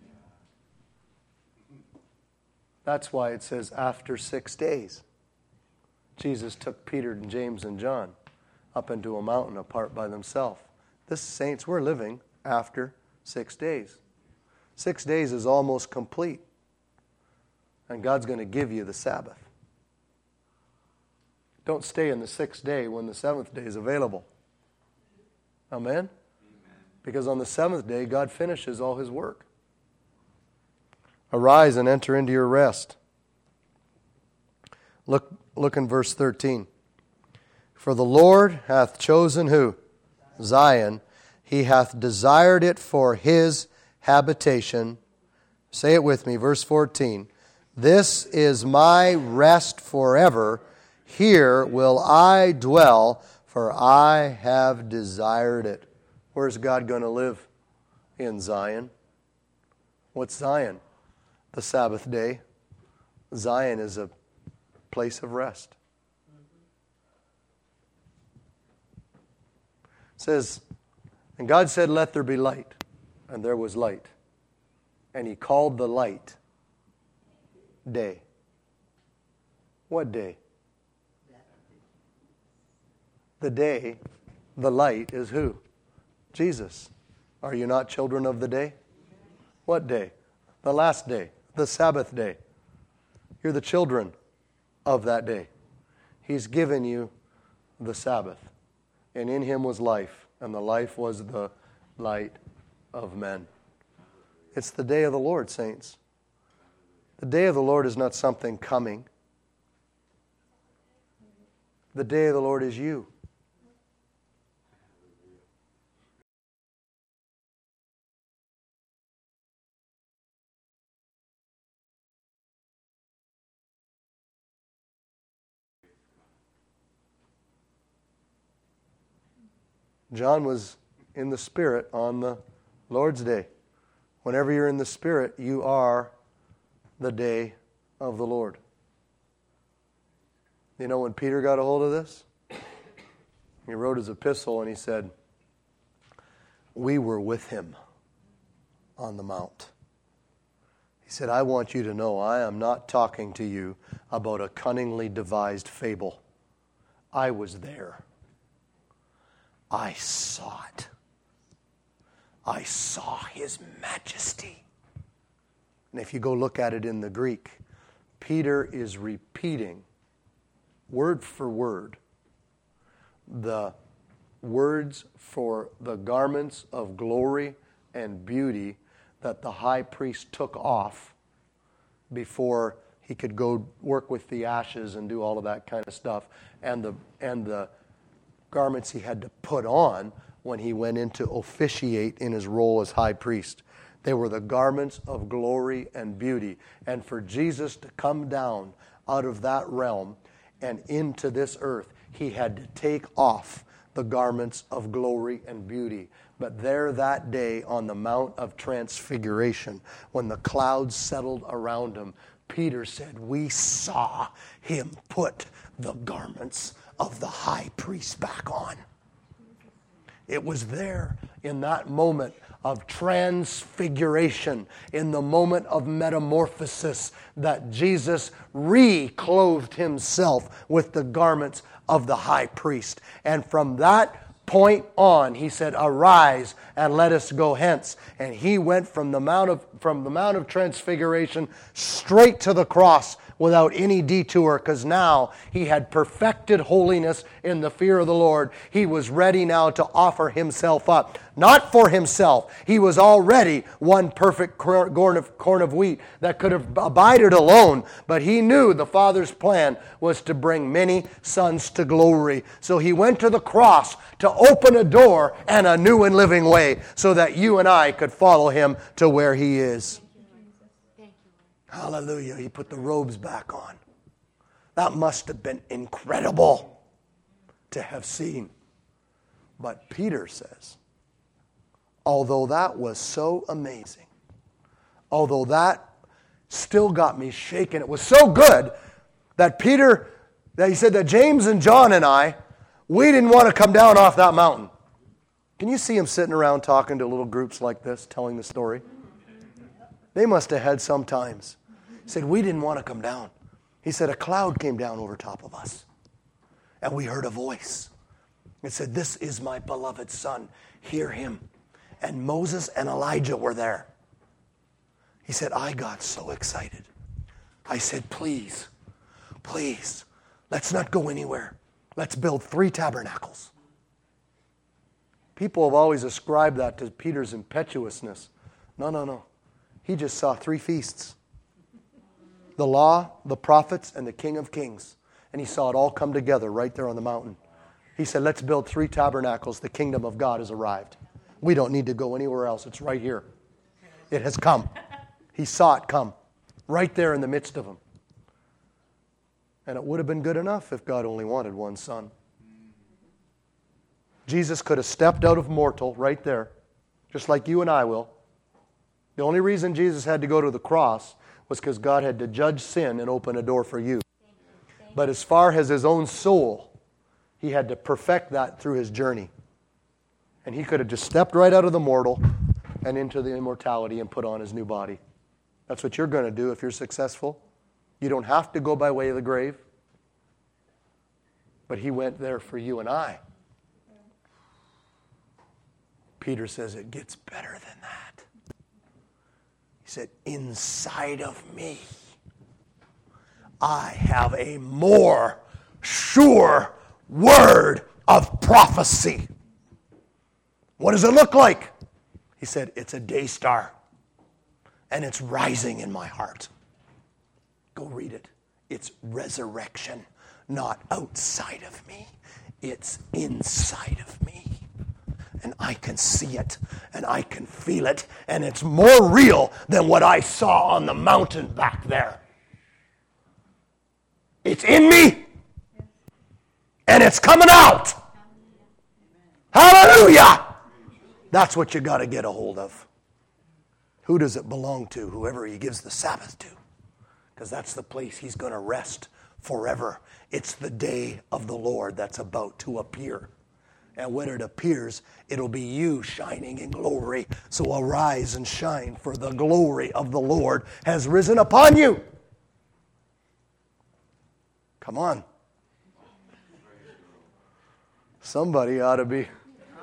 That's why it says after 6 days. Jesus took Peter and James and John up into a mountain apart by themselves. This, saints, we're living after 6 days. 6 days is almost complete. And God's going to give you the Sabbath. Don't stay in the 6th day when the 7th day is available. Amen? Because on the 7th day, God finishes all his work. Arise and enter into your rest. Look in verse 13. For the Lord hath chosen who? Zion. He hath desired it for his habitation. Say it with me, verse 14. This is my rest forever. Here will I dwell, for I have desired it. Where's God going to live? In Zion. What's Zion? The Sabbath day. Zion is a place of rest. It says, and God said, let there be light. And there was light. And he called the light day. What day? The day, the light is who? Jesus. Are you not children of the day? What day? The last day. The Sabbath day. You're the children of that day. He's given you the Sabbath. and in him was life, and the life was the light of men. It's the day of the Lord, saints. The day of the Lord is not something coming. The day of the Lord is you. John was in the Spirit on the Lord's Day. Whenever you're in the Spirit, you are the day of the Lord. You know when Peter got a hold of this? He wrote his epistle and he said, we were with him on the mount. He said, I want you to know I am not talking to you about a cunningly devised fable. I was there. I saw it. I saw his majesty. And if you go look at it in the Greek, Peter is repeating, word for word, the words for the garments of glory and beauty that the high priest took off before he could go work with the ashes and do all of that kind of stuff, and the garments he had to put on when he went in to officiate in his role as high priest. They were the garments of glory and beauty. And for Jesus to come down out of that realm and into this earth, he had to take off the garments of glory and beauty. But there that day on the Mount of Transfiguration, when the clouds settled around him, Peter said, we saw him put the garments of the high priest back on. It was there in that moment of transfiguration, in the moment of metamorphosis, that Jesus re-clothed himself with the garments of the high priest. And from that point on, he said, arise and let us go hence. And he went from the Mount of Transfiguration straight to the cross without any detour, because now he had perfected holiness in the fear of the Lord. He was ready now to offer himself up. Not for himself. He was already one perfect corn of wheat that could have abided alone, but he knew the Father's plan was to bring many sons to glory. So he went to the cross to open a door and a new and living way so that you and I could follow him to where he is. Hallelujah. He put the robes back on. That must have been incredible to have seen. But Peter says, although that was so amazing, although that still got me shaken, it was so good that he said that James and John and I, we didn't want to come down off that mountain. Can you see him sitting around talking to little groups like this, telling the story? They must have had some times. He said, we didn't want to come down. He said, a cloud came down over top of us. And we heard a voice. It said, this is my beloved son. Hear him. And Moses and Elijah were there. He said, I got so excited. I said, please, let's not go anywhere. Let's build 3 tabernacles. People have always ascribed that to Peter's impetuousness. No. He just saw 3 feasts. The law, the prophets, and the King of Kings. And he saw it all come together right there on the mountain. He said, let's build 3 tabernacles. The kingdom of God has arrived. We don't need to go anywhere else. It's right here. It has come. He saw it come right there in the midst of them. And it would have been good enough if God only wanted one son. Jesus could have stepped out of mortal right there, just like you and I will. The only reason Jesus had to go to the cross was because God had to judge sin and open a door for you. But as far as his own soul, he had to perfect that through his journey. And he could have just stepped right out of the mortal and into the immortality and put on his new body. That's what you're going to do if you're successful. You don't have to go by way of the grave. But he went there for you and I. Peter says it gets better than that. He said, inside of me, I have a more sure word of prophecy. What does it look like? He said, it's a day star. And it's rising in my heart. Go read it. It's resurrection, not outside of me. It's inside of me. And I can see it, and I can feel it, and it's more real than what I saw on the mountain back there. It's in me, and it's coming out. Hallelujah! That's what you got to get a hold of. Who does it belong to? Whoever he gives the Sabbath to. Because that's the place he's going to rest forever. It's the day of the Lord that's about to appear. And when it appears, it'll be you shining in glory. So arise and shine, for the glory of the Lord has risen upon you. Come on. Somebody ought to be.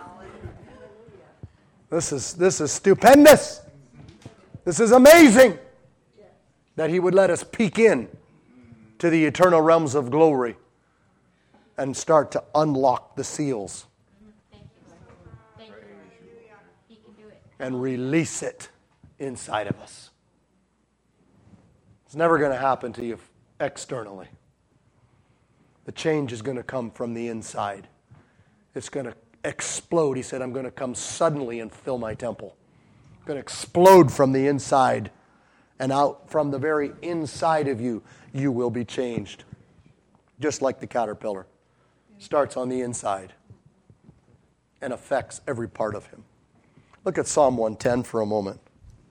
This is stupendous. This is amazing that he would let us peek in to the eternal realms of glory and start to unlock the seals. Thank you. He can do it. And release it inside of us. It's never going to happen to you externally. The change is going to come from the inside. It's going to explode. He said, I'm going to come suddenly and fill my temple. I'm going to explode from the inside. And out from the very inside of you, you will be changed. Just like the caterpillar. Starts on the inside and affects every part of him. Look at Psalm 110 for a moment.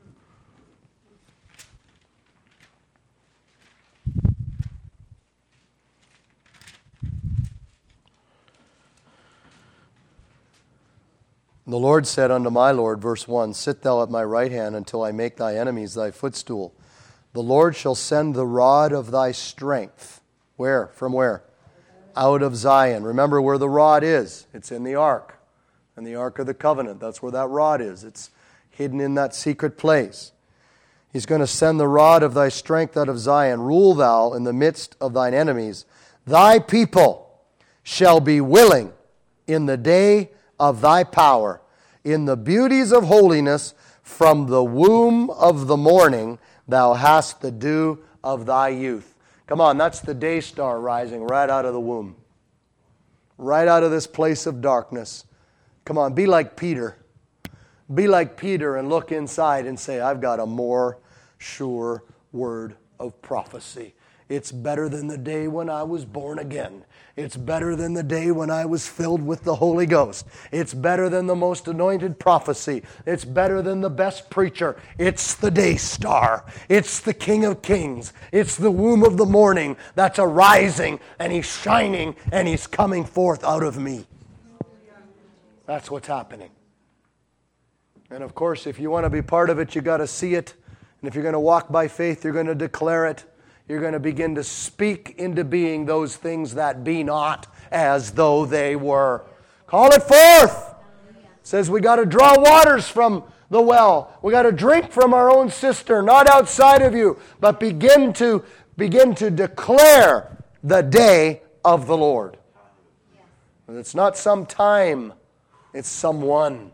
The Lord said unto my Lord, verse 1, sit thou at my right hand until I make thy enemies thy footstool. The Lord shall send the rod of thy strength. Where? From where? Out of Zion. Remember where the rod is. It's in the ark. In the ark of the covenant. That's where that rod is. It's hidden in that secret place. He's going to send the rod of thy strength out of Zion. Rule thou in the midst of thine enemies. Thy people shall be willing in the day of thy power, in the beauties of holiness, from the womb of the morning thou hast the dew of thy youth. Come on, that's the day star rising right out of the womb. Right out of this place of darkness. Come on, be like Peter. Be like Peter and look inside and say, I've got a more sure word of prophecy. It's better than the day when I was born again. It's better than the day when I was filled with the Holy Ghost. It's better than the most anointed prophecy. It's better than the best preacher. It's the day star. It's the King of Kings. It's the womb of the morning that's arising, and he's shining, and he's coming forth out of me. That's what's happening. And of course, if you want to be part of it, you got to see it. And if you're going to walk by faith, you're going to declare it. You're going to begin to speak into being those things that be not as though they were. Call it forth. It says we got to draw waters from the well. We got to drink from our own cistern, not outside of you, but begin to declare the day of the Lord. And it's not some time, it's someone.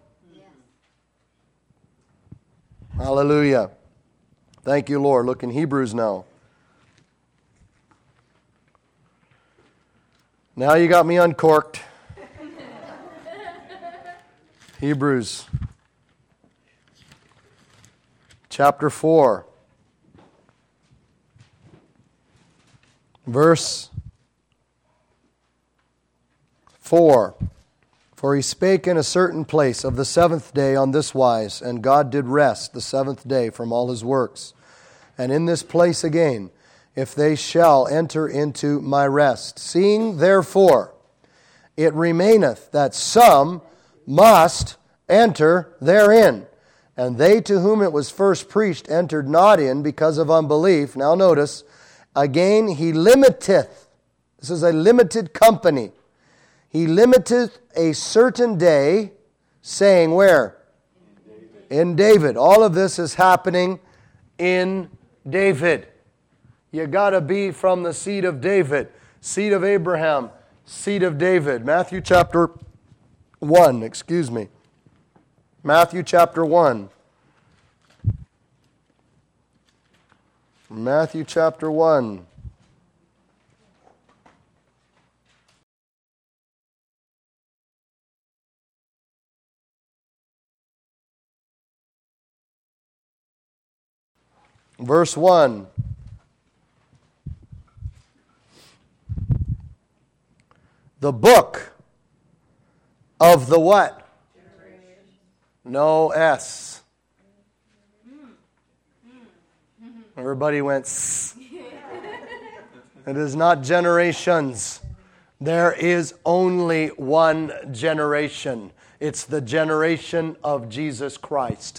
Hallelujah. Thank you, Lord. Look in Hebrews now. Now you got me uncorked. Hebrews chapter 4, verse 4. For he spake in a certain place of the seventh day on this wise, and God did rest the seventh day from all his works. And in this place again, if they shall enter into my rest. Seeing therefore it remaineth that some must enter therein. And they to whom it was first preached entered not in because of unbelief. Now notice, again he limiteth. This is a limited company. He limiteth a certain day, saying where? In David. All of this is happening in David. You got to be from the seed of David, seed of Abraham, seed of David. Matthew chapter 1, excuse me. Matthew chapter 1. Matthew chapter 1. Verse 1. The book of the what? No S. Everybody went S. It is not generations. There is only one generation. It's the generation of Jesus Christ.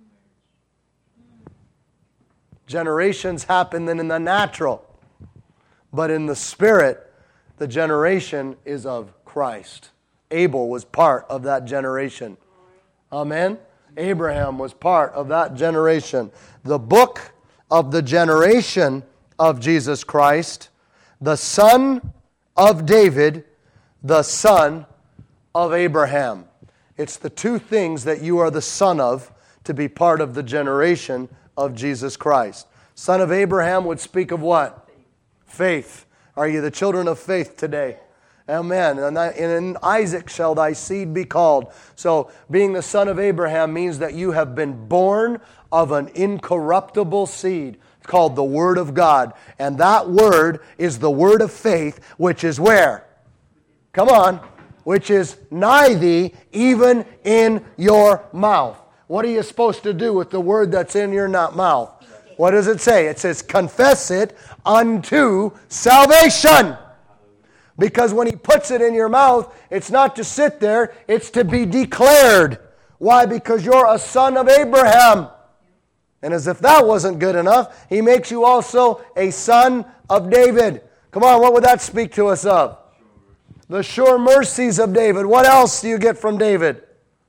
Generations happen in the natural, but in the spirit, the generation is of Christ. Abel was part of that generation. Amen? Abraham was part of that generation. The book of the generation of Jesus Christ, the son of David, the son of Abraham. It's the two things that you are the son of to be part of the generation of Jesus Christ. Son of Abraham would speak of what? Faith. Are you the children of faith today? Amen. And in Isaac shall thy seed be called. So being the son of Abraham means that you have been born of an incorruptible seed. It's called the Word of God. And that Word is the Word of faith, which is where? Come on. Which is nigh thee, even in your mouth. What are you supposed to do with the word that's in your mouth? What does it say? It says, confess it unto salvation. Because when he puts it in your mouth, it's not to sit there, it's to be declared. Why? Because you're a son of Abraham. And as if that wasn't good enough, he makes you also a son of David. Come on, what would that speak to us of? The sure mercies of David. What else do you get from David?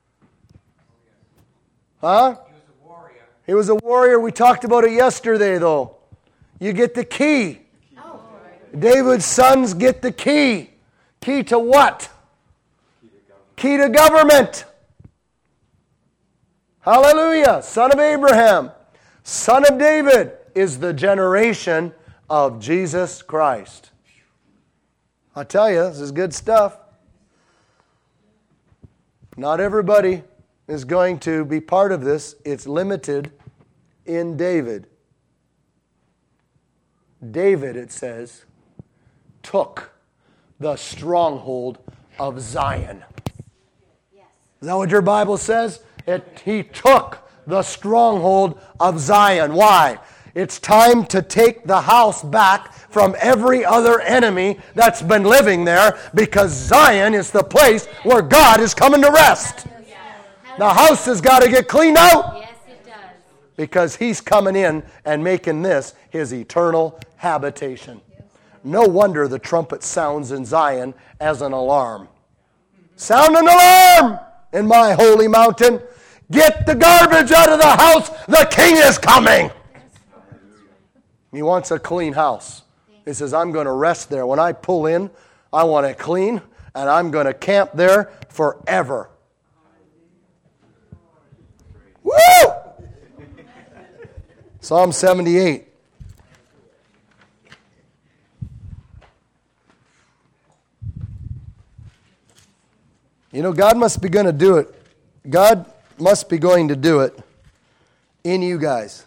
Huh? He was a warrior. We talked about it yesterday, though. You get the key. David's sons get the key. Key to what? Key to government. Hallelujah. Son of Abraham. Son of David is the generation of Jesus Christ. I tell you, this is good stuff. Not everybody is going to be part of this. It's limited in David. David, it says, took the stronghold of Zion. Yes. Is that what your Bible says? He took the stronghold of Zion. Why? It's time to take the house back from every other enemy that's been living there, because Zion is the place where God is coming to rest. The house has got to get cleaned out. Yes, it does. Because he's coming in and making this his eternal habitation. No wonder the trumpet sounds in Zion as an alarm. Sound an alarm in my holy mountain. Get the garbage out of the house. The king is coming. He wants a clean house. He says, I'm going to rest there. When I pull in, I want it clean, and I'm going to camp there forever. Woo! Psalm 78. You know, God must be going to do it. God must be going to do it in you guys.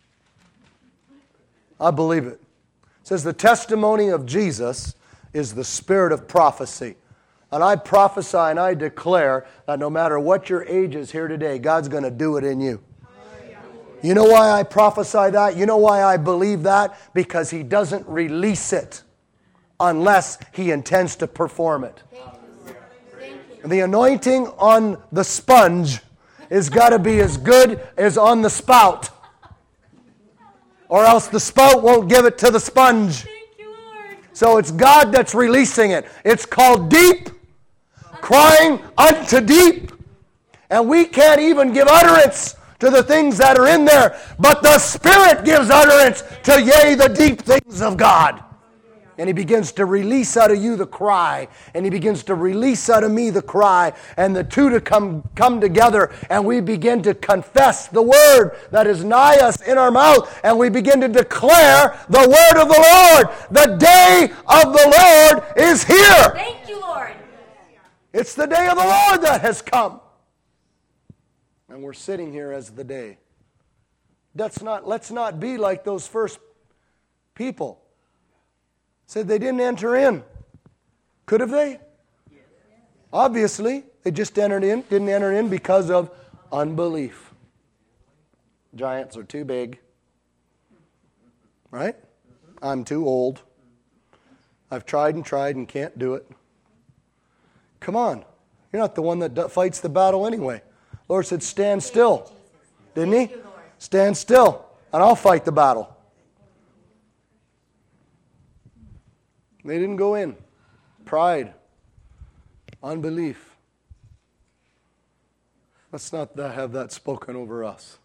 I believe it. It says the testimony of Jesus is the spirit of prophecy. And I prophesy and I declare that no matter what your age is here today, God's going to do it in you. You know why I prophesy that? You know why I believe that? Because He doesn't release it unless He intends to perform it. The anointing on the sponge has got to be as good as on the spout, or else the spout won't give it to the sponge. Thank you, Lord. So it's God that's releasing it. It's called deep, crying unto deep. And we can't even give utterance to the things that are in there, but the Spirit gives utterance to, yea, the deep things of God. And He begins to release out of you the cry. And He begins to release out of me the cry. And the two to come together. And we begin to confess the word that is nigh us in our mouth. And we begin to declare the word of the Lord. The day of the Lord is here. Thank you, Lord. It's the day of the Lord that has come. And we're sitting here as the day. Let's not be like those first people. Said they didn't enter in. Could have they? Obviously, they just didn't enter in because of unbelief. Giants are too big. Right? I'm too old. I've tried and can't do it. Come on. You're not the one that fights the battle anyway. Lord said, stand still. Didn't He? Stand still, and I'll fight the battle. They didn't go in. Pride. Unbelief. Let's not have that spoken over us.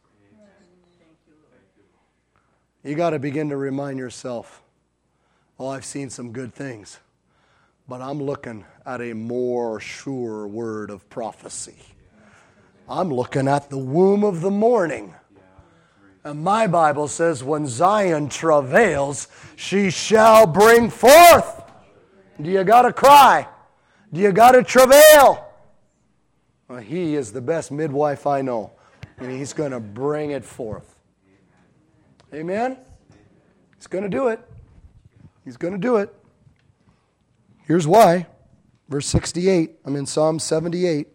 You got to begin to remind yourself, oh, I've seen some good things, but I'm looking at a more sure word of prophecy. I'm looking at the womb of the morning. And my Bible says, when Zion travails, she shall bring forth. Do you got to cry? Do you got to travail? Well, He is the best midwife I know. And He's going to bring it forth. Amen? He's going to do it. He's going to do it. Here's why. Verse 68. I'm in Psalm 78.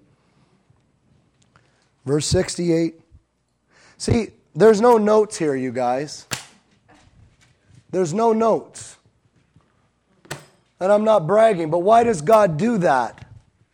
Verse 68. See, there's no notes here, you guys. There's no notes. And I'm not bragging, but why does God do that?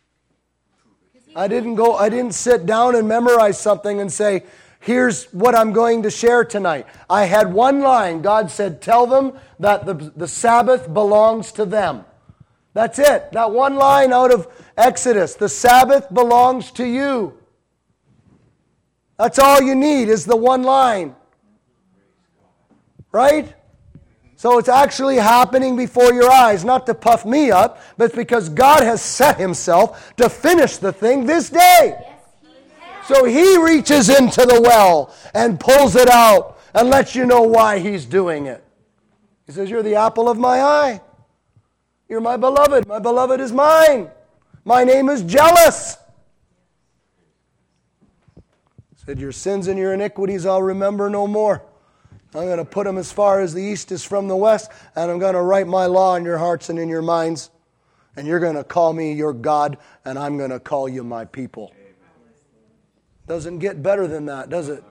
I didn't sit down and memorize something and say, here's what I'm going to share tonight. I had one line. God said, tell them that the Sabbath belongs to them. That's it. That one line out of Exodus. The Sabbath belongs to you. That's all you need is the one line. Right? So it's actually happening before your eyes, not to puff me up, but it's because God has set Himself to finish the thing this day. So He reaches into the well and pulls it out and lets you know why He's doing it. He says, you're the apple of my eye. You're my beloved. My beloved is mine. My name is jealous. He said, your sins and your iniquities I'll remember no more. I'm going to put them as far as the east is from the west, and I'm going to write my law in your hearts and in your minds. And you're going to call me your God, and I'm going to call you my people. Doesn't get better than that, does it?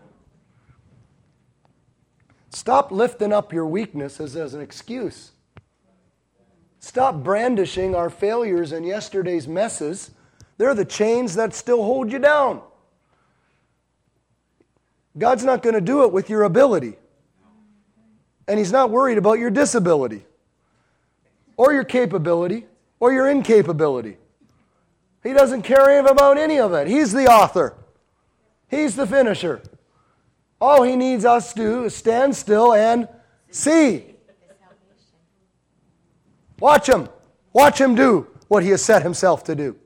Stop lifting up your weakness as an excuse. Stop brandishing our failures and yesterday's messes. They're the chains that still hold you down. God's not going to do it with your ability. And He's not worried about your disability or your capability or your incapability. He doesn't care about any of it. He's the author. He's the finisher. All He needs us to do is stand still and see. Watch Him. Watch Him do what He has set Himself to do.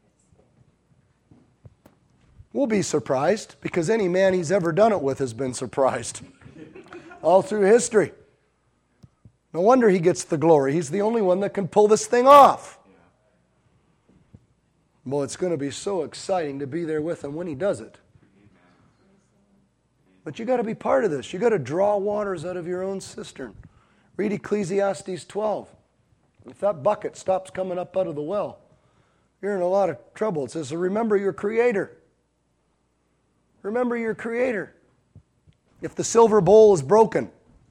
We'll be surprised because any man He's ever done it with has been surprised. All through history. No wonder He gets the glory. He's the only one that can pull this thing off. Well, it's going to be so exciting to be there with Him when He does it. But you got to be part of this. You got to draw waters out of your own cistern. Read Ecclesiastes 12. If that bucket stops coming up out of the well, you're in a lot of trouble. It says, remember your Creator. Remember your Creator. If the silver bowl is broken,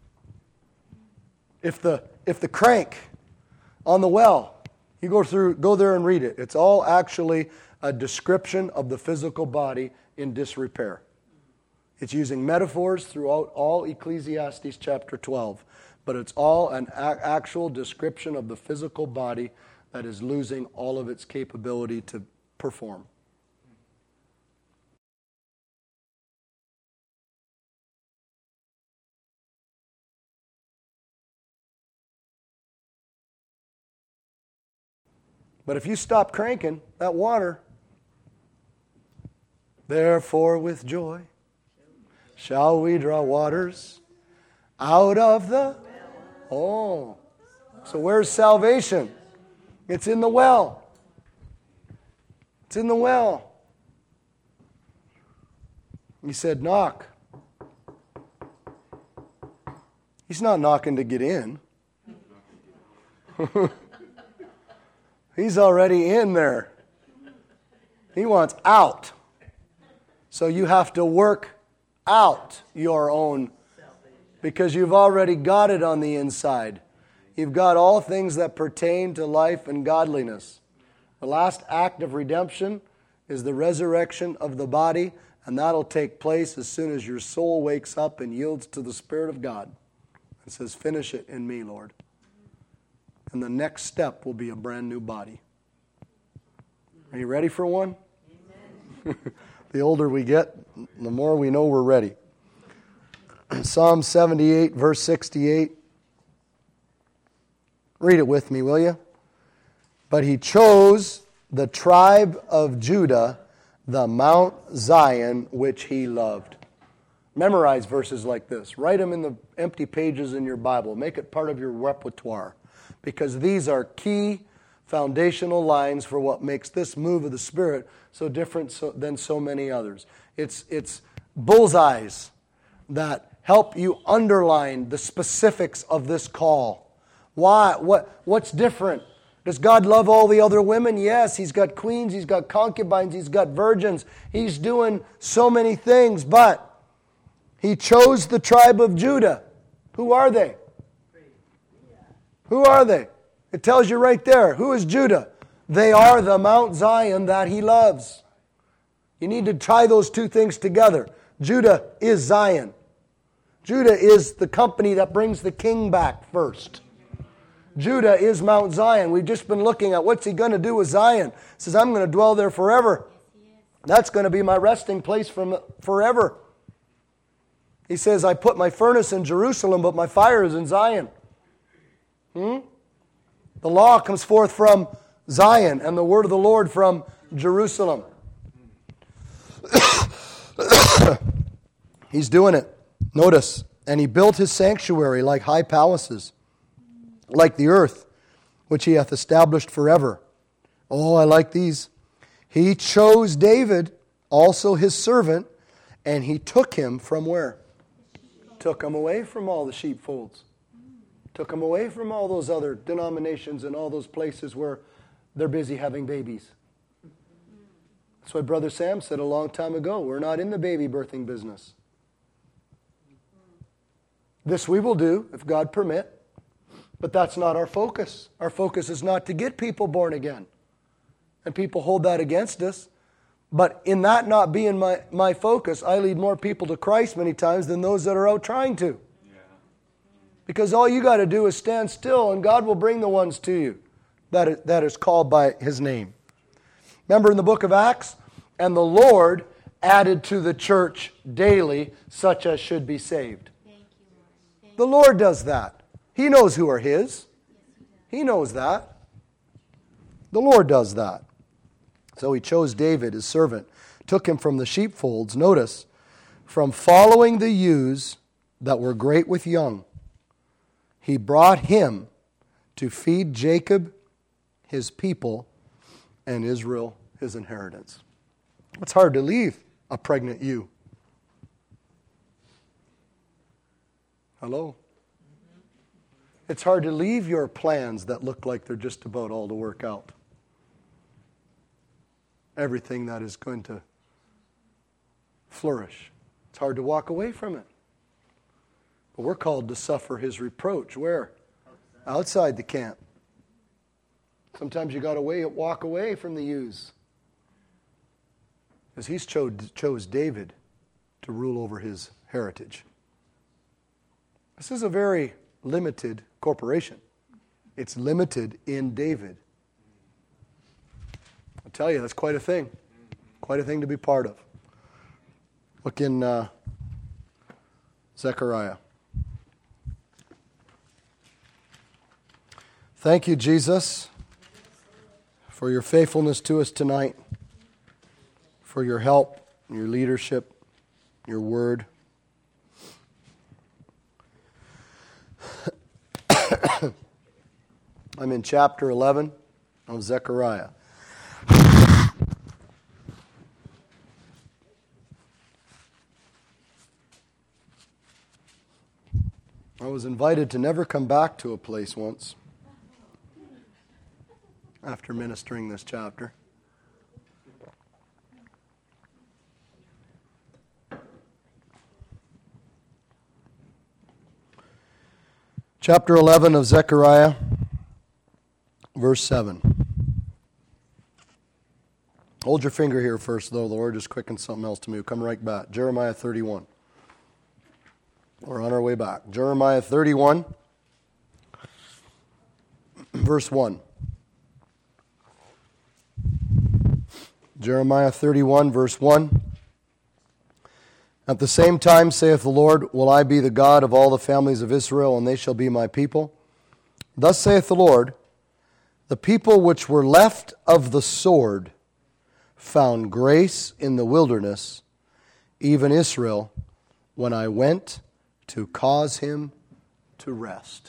if the crank on the well, you go there and read it. It's all actually a description of the physical body in disrepair. It's using metaphors throughout all Ecclesiastes chapter 12, but it's all an actual description of the physical body that is losing all of its capability to perform. But if you stop cranking that water, therefore with joy shall we draw waters out of the... Oh. So where's salvation? It's in the well. It's in the well. He said, knock. He's not knocking to get in. He's already in there. He wants out. So you have to work out your own, because you've already got it on the inside. You've got all things that pertain to life and godliness. The last act of redemption is the resurrection of the body, and that'll take place as soon as your soul wakes up and yields to the Spirit of God and says, finish it in me, Lord. And the next step will be a brand new body. Are you ready for one? The older we get, the more we know we're ready. Psalm 78, verse 68. Read it with me, will you? But he chose the tribe of Judah, the Mount Zion, which he loved. Memorize verses like this. Write them in the empty pages in your Bible. Make it part of your repertoire. Because these are key foundational lines for what makes this move of the Spirit so different than so many others. It's bullseyes that help you underline the specifics of this call. Why? What's different? Does God love all the other women? Yes, He's got queens, He's got concubines, He's got virgins. He's doing so many things, but He chose the tribe of Judah. Who are they? Who are they? It tells you right there. Who is Judah? They are the Mount Zion that He loves. You need to tie those two things together. Judah is Zion. Judah is the company that brings the king back first. Judah is Mount Zion. We've just been looking at what's He going to do with Zion. He says, I'm going to dwell there forever. That's going to be my resting place from forever. He says, I put my furnace in Jerusalem, but my fire is in Zion. The law comes forth from Zion, and the word of the Lord from Jerusalem. He's doing it. Notice, and He built His sanctuary like high palaces, like the earth, which He hath established forever. Oh, I like these. He chose David, also His servant, and He took him from where? Took him away from all the sheepfolds. Took him away from all those other denominations and all those places where they're busy having babies. That's what Brother Sam said a long time ago. We're not in the baby birthing business. This we will do, if God permit, but that's not our focus. Our focus is not to get people born again. And people hold that against us. But in that not being my focus, I lead more people to Christ many times than those that are out trying to. Because all you got to do is stand still, and God will bring the ones to you that is called by His name. Remember in the book of Acts? And the Lord added to the church daily such as should be saved. The Lord does that. He knows who are His. He knows that. The Lord does that. So He chose David, His servant, took him from the sheepfolds, notice, from following the ewes that were great with young. He brought him to feed Jacob, His people, and Israel, His inheritance. It's hard to leave a pregnant ewe. Hello? It's hard to leave your plans that look like they're just about all to work out. Everything that is going to flourish. It's hard to walk away from it. But we're called to suffer His reproach. Where? Outside the camp. Sometimes you got to walk away from the ewes. Because He's chose David to rule over His heritage. This is a very limited corporation. It's limited in David. I tell you, that's quite a thing. Quite a thing to be part of. Look in Zechariah. Thank you, Jesus, for your faithfulness to us tonight, for your help, your leadership, your word. I'm in chapter 11 of Zechariah. I was invited to never come back to a place once after ministering this chapter. Chapter 11 of Zechariah, verse 7. Hold your finger here first, though. The Lord just quickened something else to me. We'll come right back. Jeremiah 31. We're on our way back. Jeremiah 31, verse 1. Jeremiah 31, verse 1. At the same time, saith the Lord, will I be the God of all the families of Israel, and they shall be my people. Thus saith the Lord, the people which were left of the sword found grace in the wilderness, even Israel, when I went to cause him to rest.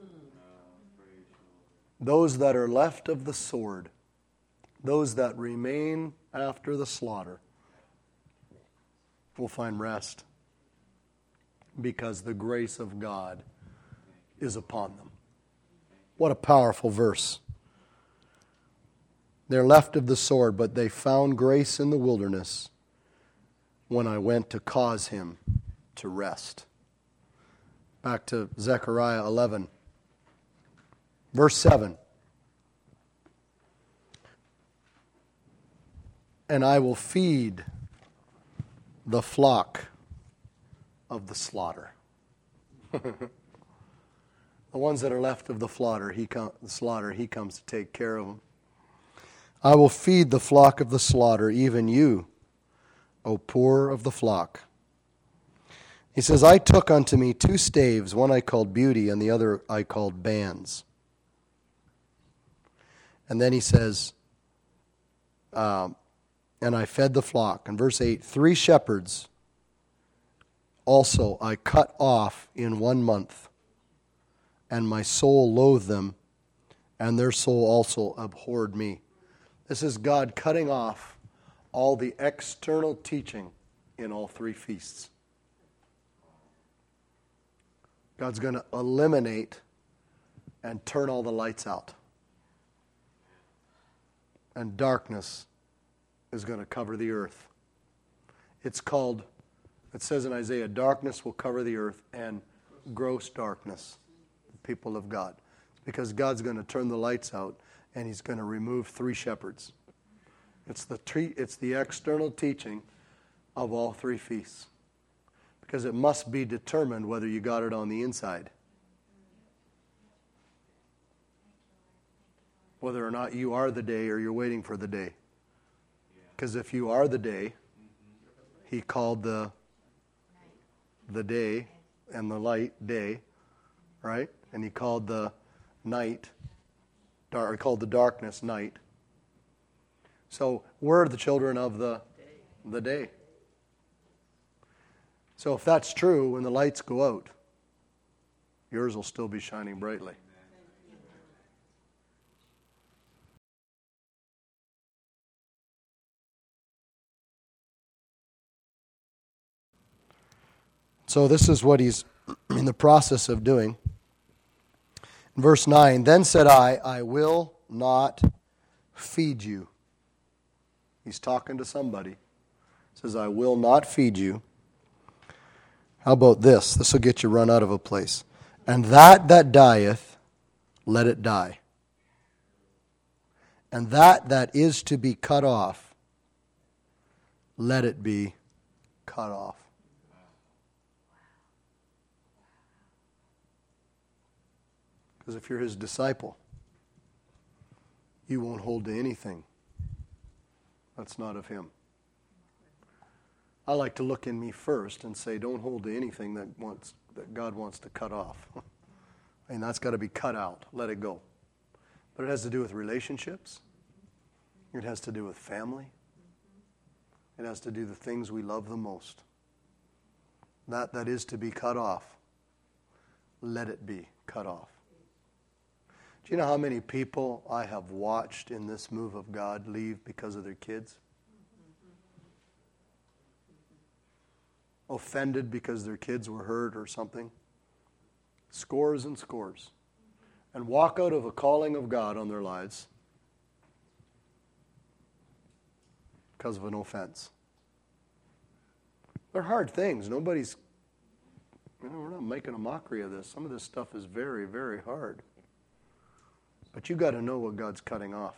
Those that are left of the sword, those that remain after the slaughter, will find rest because the grace of God is upon them. What a powerful verse. They're left of the sword, but they found grace in the wilderness when I went to cause him to rest. Back to Zechariah 11, verse 7. And I will feed the flock of the slaughter. The ones that are left of the slaughter, he comes to take care of them. I will feed the flock of the slaughter, even you, O poor of the flock. He says, I took unto me 2 staves, one I called Beauty, and the other I called Bands. And then he says, and I fed the flock. In verse 8, 3 shepherds also I cut off in 1 month, and my soul loathed them, and their soul also abhorred me. This is God cutting off all the external teaching in all 3 feasts. God's going to eliminate and turn all the lights out. And darkness is going to cover the earth. It says in Isaiah, darkness will cover the earth and gross darkness, the people of God. Because God's going to turn the lights out and he's going to remove 3 shepherds. It's the external teaching of all 3 feasts. Because it must be determined whether you got it on the inside. Whether or not you are the day or you're waiting for the day. Because if you are the day, he called the day and the light day, right? And he called the night, he called the darkness night. So we're the children of the day. So if that's true, when the lights go out, yours will still be shining brightly. So this is what he's in the process of doing. In verse 9, then said I will not feed you. He's talking to somebody. He says, I will not feed you. How about this? This will get you run out of a place. And that dieth, let it die. And that is to be cut off, let it be cut off. Because if you're his disciple, you won't hold to anything that's not of him. I like to look in me first and say, don't hold to anything that God wants to cut off. And that's got to be cut out. Let it go. But it has to do with relationships. It has to do with family. It has to do with the things we love the most. That is to be cut off. Let it be cut off. Do you know how many people I have watched in this move of God leave because of their kids? Offended because their kids were hurt or something? Scores and scores. And walk out of a calling of God on their lives because of an offense. They're hard things. We're not making a mockery of this. Some of this stuff is very, very hard. But you got to know what God's cutting off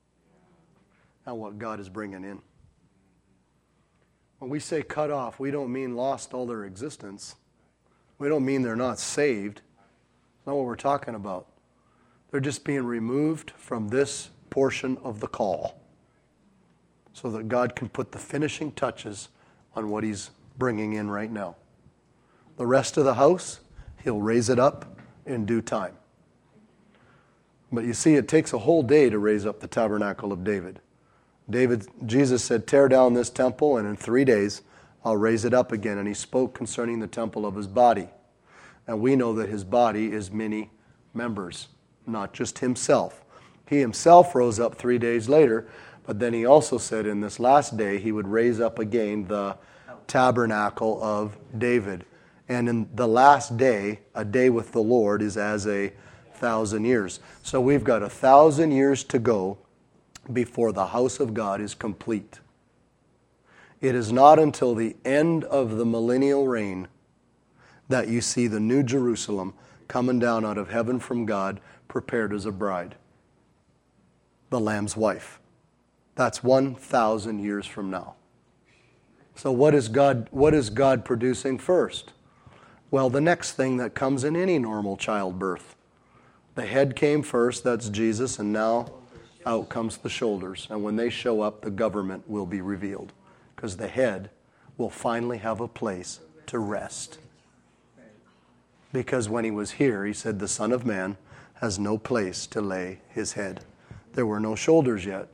and what God is bringing in. When we say cut off, we don't mean lost all their existence. We don't mean they're not saved. That's not what we're talking about. They're just being removed from this portion of the call so that God can put the finishing touches on what He's bringing in right now. The rest of the house, He'll raise it up in due time. But you see, it takes a whole day to raise up the tabernacle of David. Jesus said, tear down this temple, and in 3 days I'll raise it up again. And He spoke concerning the temple of His body. And we know that His body is many members, not just Himself. He Himself rose up 3 days later, but then He also said in this last day He would raise up again the tabernacle of David. And in the last day, a day with the Lord is as 1,000 years. So we've got 1,000 years to go before the house of God is complete. It is not until the end of the millennial reign that you see the new Jerusalem coming down out of heaven from God, prepared as a bride, the Lamb's wife. That's 1,000 years from now. So what is God producing first? Well, the next thing that comes in any normal childbirth. The head came first, that's Jesus, and now out comes the shoulders. And when they show up, the government will be revealed, because the head will finally have a place to rest. Because when He was here, He said, the Son of Man has no place to lay His head. There were no shoulders yet.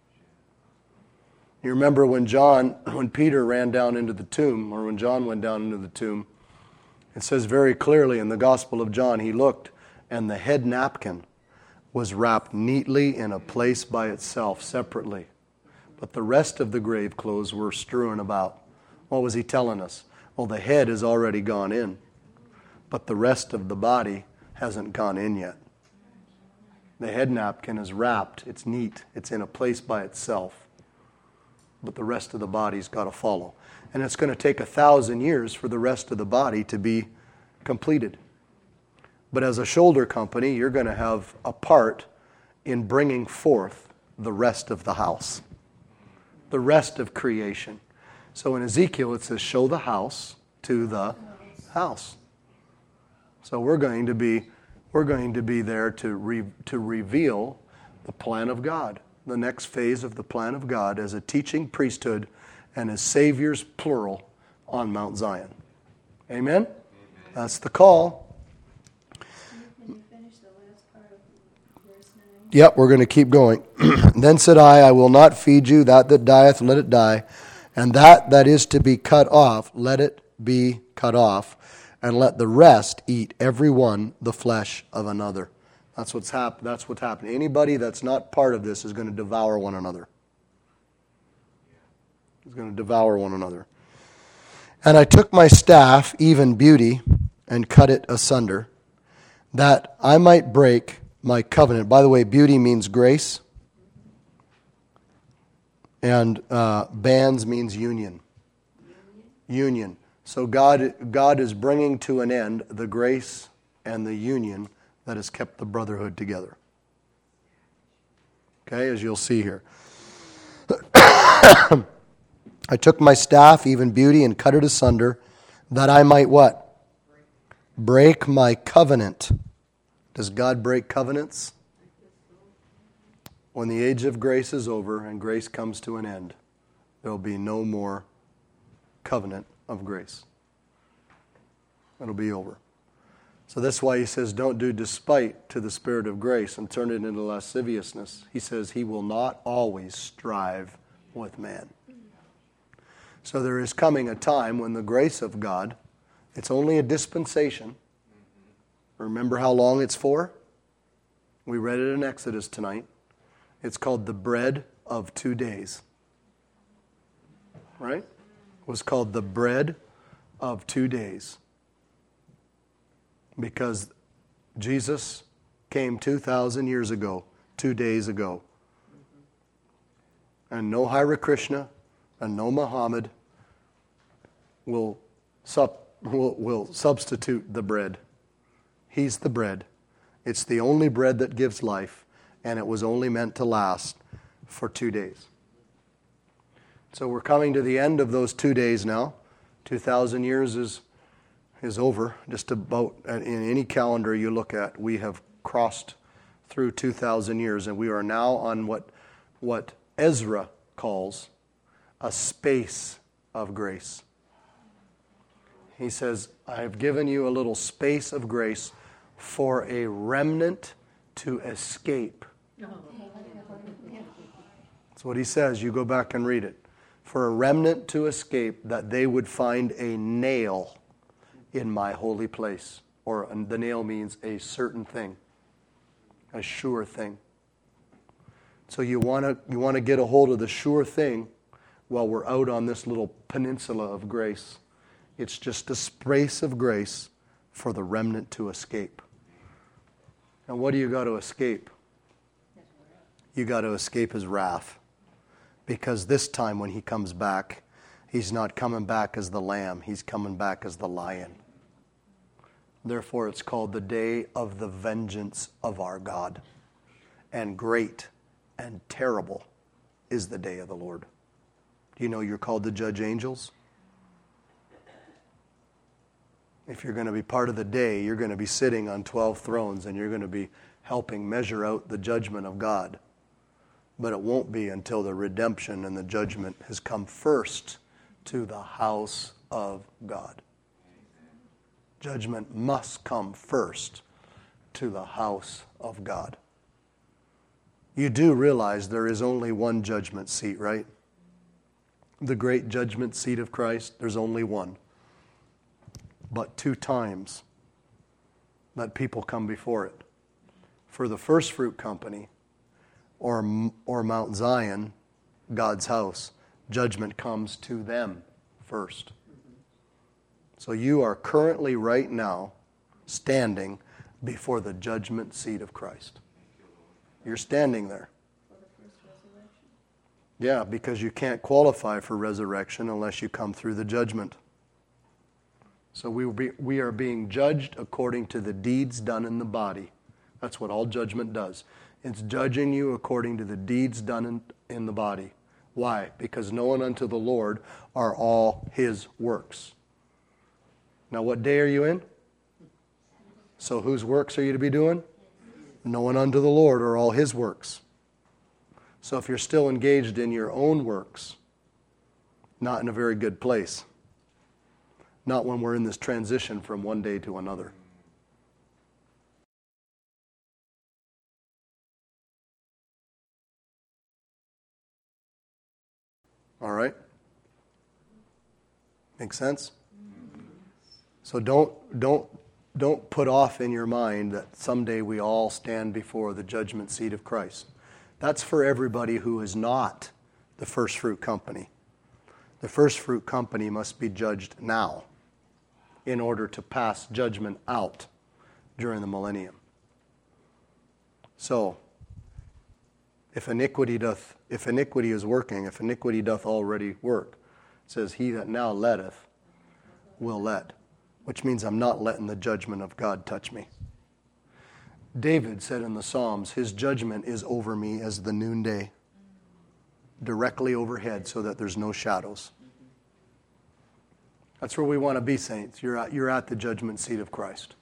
You remember when Peter ran down into the tomb, or when John went down into the tomb, it says very clearly in the Gospel of John, he looked, and the head napkin was wrapped neatly in a place by itself, separately. But the rest of the grave clothes were strewn about. What was he telling us? Well, the head has already gone in, but the rest of the body hasn't gone in yet. The head napkin is wrapped. It's neat. It's in a place by itself. But the rest of the body's got to follow. And it's going to take 1,000 years for the rest of the body to be completed. But as a shoulder company, you're going to have a part in bringing forth the rest of the house, the rest of creation. So in Ezekiel, it says, show the house to the house. So we're going to be there to reveal the plan of God, the next phase of the plan of God as a teaching priesthood and as saviors, plural, on Mount Zion. Amen? That's the call. Can you finish the last part of verse 9? Yep, we're going to keep going. Then said I will not feed you that dieth, let it die. And that is to be cut off, let it be cut off. And let the rest eat every one the flesh of another. That's what's happening. Anybody that's not part of this is going to devour one another. Is going to devour one another. And I took my staff, even beauty, and cut it asunder, that I might break my covenant. By the way, beauty means grace, and bands means union. Union. So God is bringing to an end the grace and the union that has kept the brotherhood together. Okay, as you'll see here. I took my staff, even beauty, and cut it asunder, that I might what? Break my covenant. Does God break covenants? When the age of grace is over and grace comes to an end, there will be no more covenant of grace. It'll be over. So that's why he says, don't do despite to the Spirit of grace and turn it into lasciviousness. He says he will not always strive with man. So there is coming a time when the grace of God, it's only a dispensation. Remember how long it's for? We read it in Exodus tonight. It's called the bread of 2 days. Right? It was called the bread of 2 days. Because Jesus came 2,000 years ago, 2 days ago. And no Hare Krishna and no Muhammad will substitute the bread. He's the bread. It's the only bread that gives life, and it was only meant to last for 2 days. So we're coming to the end of those 2 days now. 2,000 years is over. Just about in any calendar you look at, we have crossed through 2,000 years, and we are now on what Ezra calls a space of grace. He says, I have given you a little space of grace for a remnant to escape. That's what he says. You go back and read it. For a remnant to escape, that they would find a nail in my holy place. Or the nail means a certain thing, a sure thing. So you want to get a hold of the sure thing while we're out on this little peninsula of grace. It's just a space of grace for the remnant to escape. And what do you got to escape? You got to escape his wrath. Because this time when he comes back, he's not coming back as the lamb. He's coming back as the lion. Therefore, it's called the day of the vengeance of our God. And great and terrible is the day of the Lord. Do you know you're called to judge angels? If you're going to be part of the day, you're going to be sitting on 12 thrones and you're going to be helping measure out the judgment of God. But it won't be until the redemption and the judgment has come first to the house of God. Judgment must come first to the house of God. You do realize there is only one judgment seat, right? The great judgment seat of Christ, there's only one. But 2 times that people come before it. For the first fruit company or Mount Zion, God's house, judgment comes to them first. So you are currently right now standing before the judgment seat of Christ. You're standing there. For the first resurrection. Yeah, because you can't qualify for resurrection unless you come through the judgment. So we are being judged according to the deeds done in the body. That's what all judgment does. It's judging you according to the deeds done in the body. Why? Because known unto the Lord are all his works. Now what day are you in? So whose works are you to be doing? Known unto the Lord are all his works. So if you're still engaged in your own works, not in a very good place. Not when we're in this transition from one day to another. All right? Make sense? So don't put off in your mind that someday we all stand before the judgment seat of Christ. That's for everybody who is not the first fruit company. The first fruit company must be judged now in order to pass judgment out during the millennium. So, if iniquity is working, if iniquity doth already work, it says, he that now letteth will let. Which means I'm not letting the judgment of God touch me. David said in the Psalms, his judgment is over me as the noonday, directly overhead so that there's no shadows. That's where we want to be, saints. You're at the judgment seat of Christ.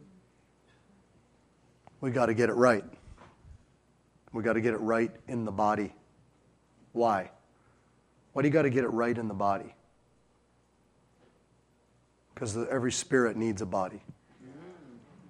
We got to get it right. We got to get it right in the body. Why? Why do you got to get it right in the body? Because every spirit needs a body.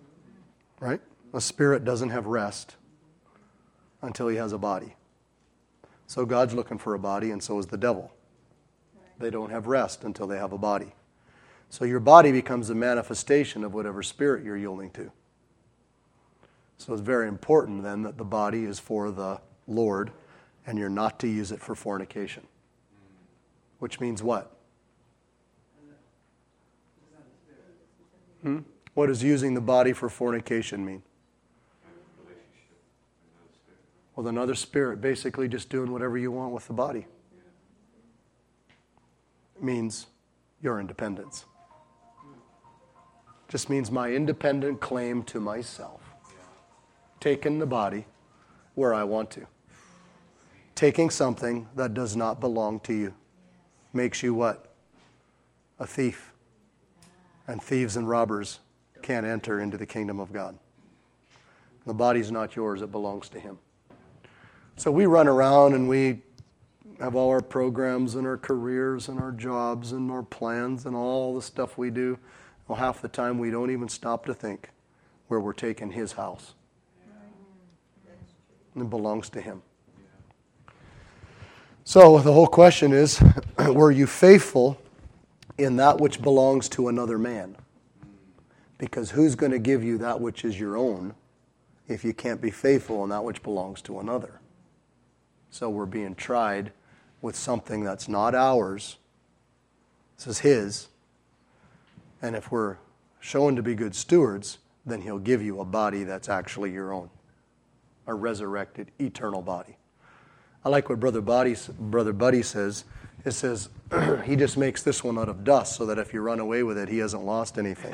right? A spirit doesn't have rest until he has a body. So God's looking for a body, and so is the devil. They don't have rest until they have a body. So your body becomes a manifestation of whatever spirit you're yielding to. So it's very important then that the body is for the Lord, and you're not to use it for fornication. Which means what? What does using the body for fornication mean? With another spirit, basically just doing whatever you want with the body. It means your independence. Just means my independent claim to myself. Taking the body where I want to. Taking something that does not belong to you. Makes you what? A thief. And thieves and robbers can't enter into the kingdom of God. The body's not yours, it belongs to Him. So we run around and we have all our programs and our careers and our jobs and our plans and all the stuff we do. Well, half the time we don't even stop to think where we're taking His house. And it belongs to Him. So the whole question is, were you faithful in that which belongs to another man? Because who's going to give you that which is your own if you can't be faithful in that which belongs to another? So we're being tried with something that's not ours. This is His. And if we're shown to be good stewards, then He'll give you a body that's actually your own. A resurrected, eternal body. I like what Brother Buddy says. It says, he just makes this one out of dust so that if you run away with it, he hasn't lost anything.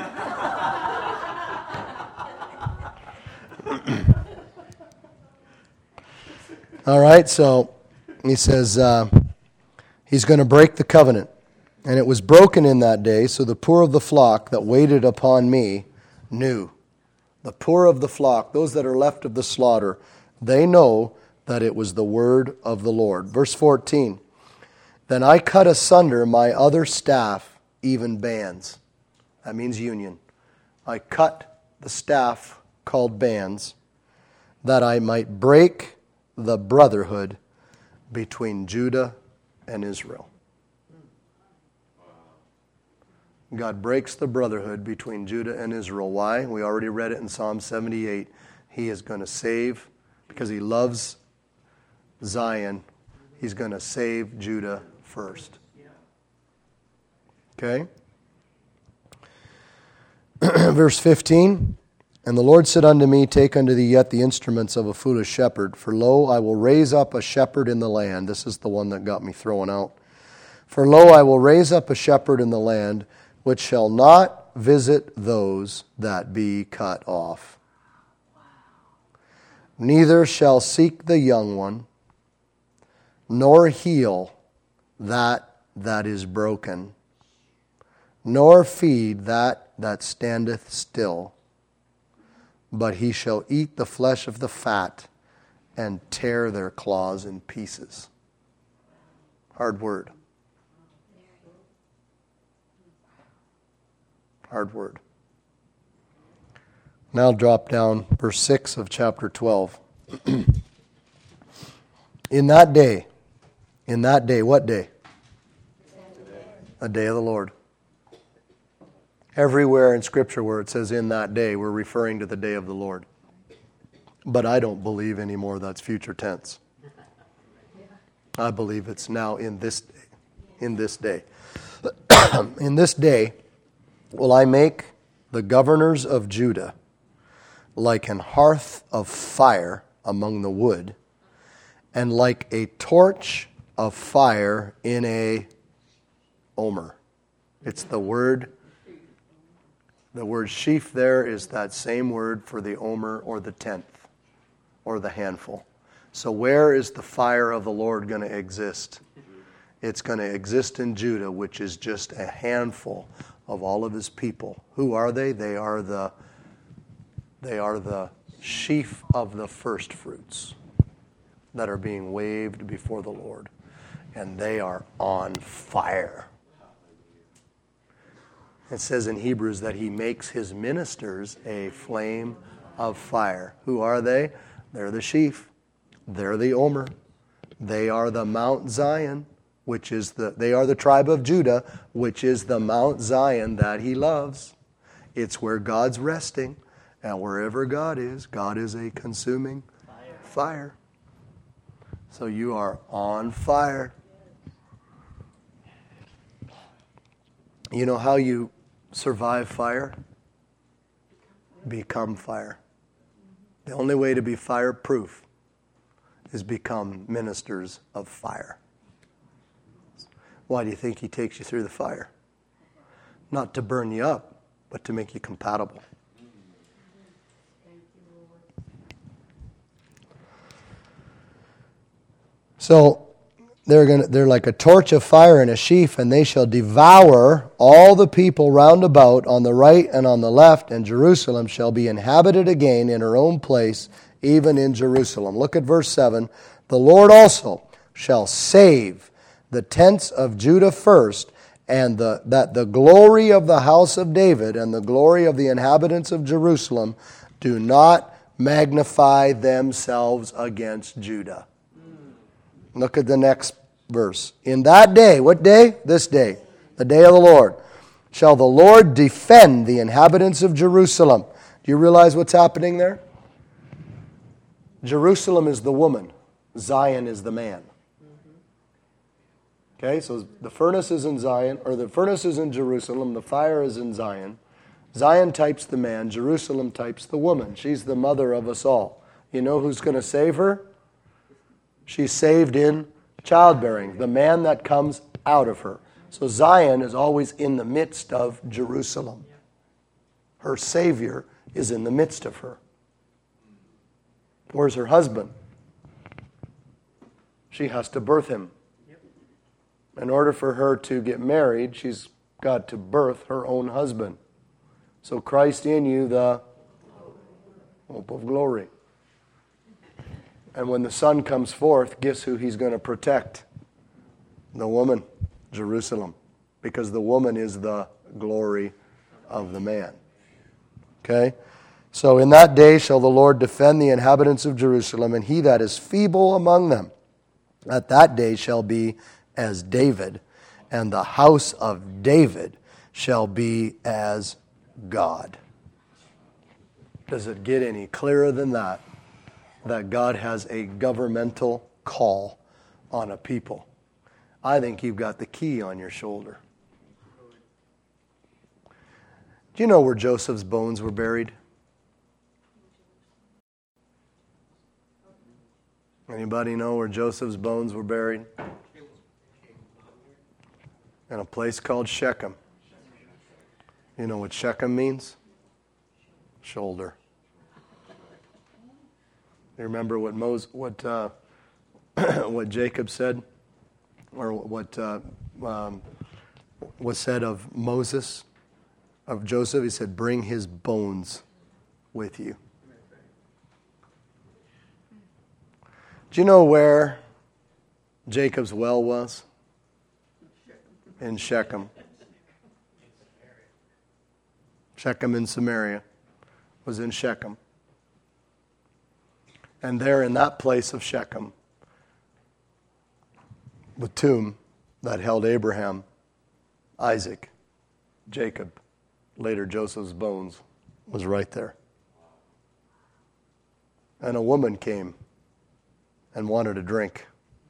All right, so he says he's going to break the covenant. And it was broken in that day, so the poor of the flock that waited upon me knew. The poor of the flock, those that are left of the slaughter, they know that it was the word of the Lord. Verse 14, then I cut asunder my other staff, even bands. That means union. I cut the staff called bands, that I might break the brotherhood between Judah and Israel. God breaks the brotherhood between Judah and Israel. Why? We already read it in Psalm 78. He is going to save, because He loves Zion, He's going to save Judah first. Okay? Verse 15, and the Lord said unto me, take unto thee yet the instruments of a foolish shepherd, for lo, I will raise up a shepherd in the land. This is the one that got me thrown out. For lo, I will raise up a shepherd in the land, which shall not visit those that be cut off. Neither shall seek the young one, nor heal that is broken, nor feed that standeth still. But he shall eat the flesh of the fat, and tear their claws in pieces. Hard word. Hard word. Now drop down verse 6 of chapter 12. In that day, what day? A day of the Lord. Everywhere in Scripture where it says in that day, we're referring to the day of the Lord. But I don't believe anymore that's future tense. I believe it's now in this day. In this day. In this day will I make the governors of Judah like an hearth of fire among the wood, and like a torch of fire in a omer. It's the word sheaf there is that same word for the omer or the tenth or the handful. So where is the fire of the Lord going to exist? It's going to exist in Judah, which is just a handful of all of His people. Who are they? They are the sheaf of the first fruits that are being waved before the Lord. And they are on fire. It says in Hebrews that He makes His ministers a flame of fire. Who are they? They're the sheaf. They're the Omer. They are the Mount Zion, they are the tribe of Judah, which is the Mount Zion that he loves. It's where God's resting. And wherever God is a consuming fire. So you are on fire. You know how you survive fire? Become fire. The only way to be fireproof is become ministers of fire. Why do you think he takes you through the fire? Not to burn you up, but to make you compatible. So they're like a torch of fire in a sheaf, and they shall devour all the people round about on the right and on the left, and Jerusalem shall be inhabited again in her own place, even in Jerusalem. Look at verse 7. The Lord also shall save the tents of Judah first, and that the glory of the house of David and the glory of the inhabitants of Jerusalem do not magnify themselves against Judah. Look at the next verse. In that day, what day? This day, the day of the Lord, shall the Lord defend the inhabitants of Jerusalem. Do you realize what's happening there? Jerusalem is the woman. Zion is the man. Okay, so the furnace is in Zion, or the furnace is in Jerusalem, the fire is in Zion. Zion types the man, Jerusalem types the woman. She's the mother of us all. You know who's going to save her? She's saved in childbearing, the man that comes out of her. So Zion is always in the midst of Jerusalem. Her Savior is in the midst of her. Where's her husband? She has to birth him. In order for her to get married, she's got to birth her own husband. So Christ in you, the hope of glory. And when the Son comes forth, guess who he's going to protect? The woman, Jerusalem. Because the woman is the glory of the man. Okay? So in that day shall the Lord defend the inhabitants of Jerusalem, and he that is feeble among them at that day shall be as David, and the house of David shall be as God. Does it get any clearer than that? That God has a governmental call on a people. I think you've got the key on your shoulder. Do you know where Joseph's bones were buried? Anybody know where Joseph's bones were buried? In a place called Shechem. You know what Shechem means? Shoulder. You remember what what Jacob said, or what was said of Moses, of Joseph? He said, "Bring his bones with you." Do you know where Jacob's well was? In Shechem. Shechem in Samaria was in Shechem. And there in that place of Shechem, the tomb that held Abraham, Isaac, Jacob, later Joseph's bones, was right there. And a woman came and wanted a drink.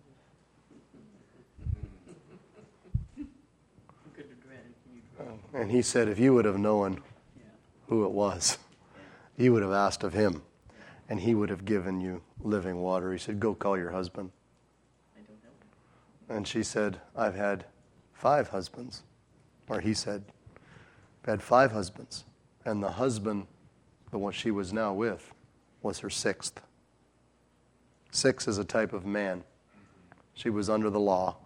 And he said, if you would have known who it was, you would have asked of him, and he would have given you living water. He said, go call your husband. And she said, I've had 5 husbands. Or he said, I've had 5 husbands. And the husband, the one she was now with, was her 6th. 6 is a type of man. She was under the law.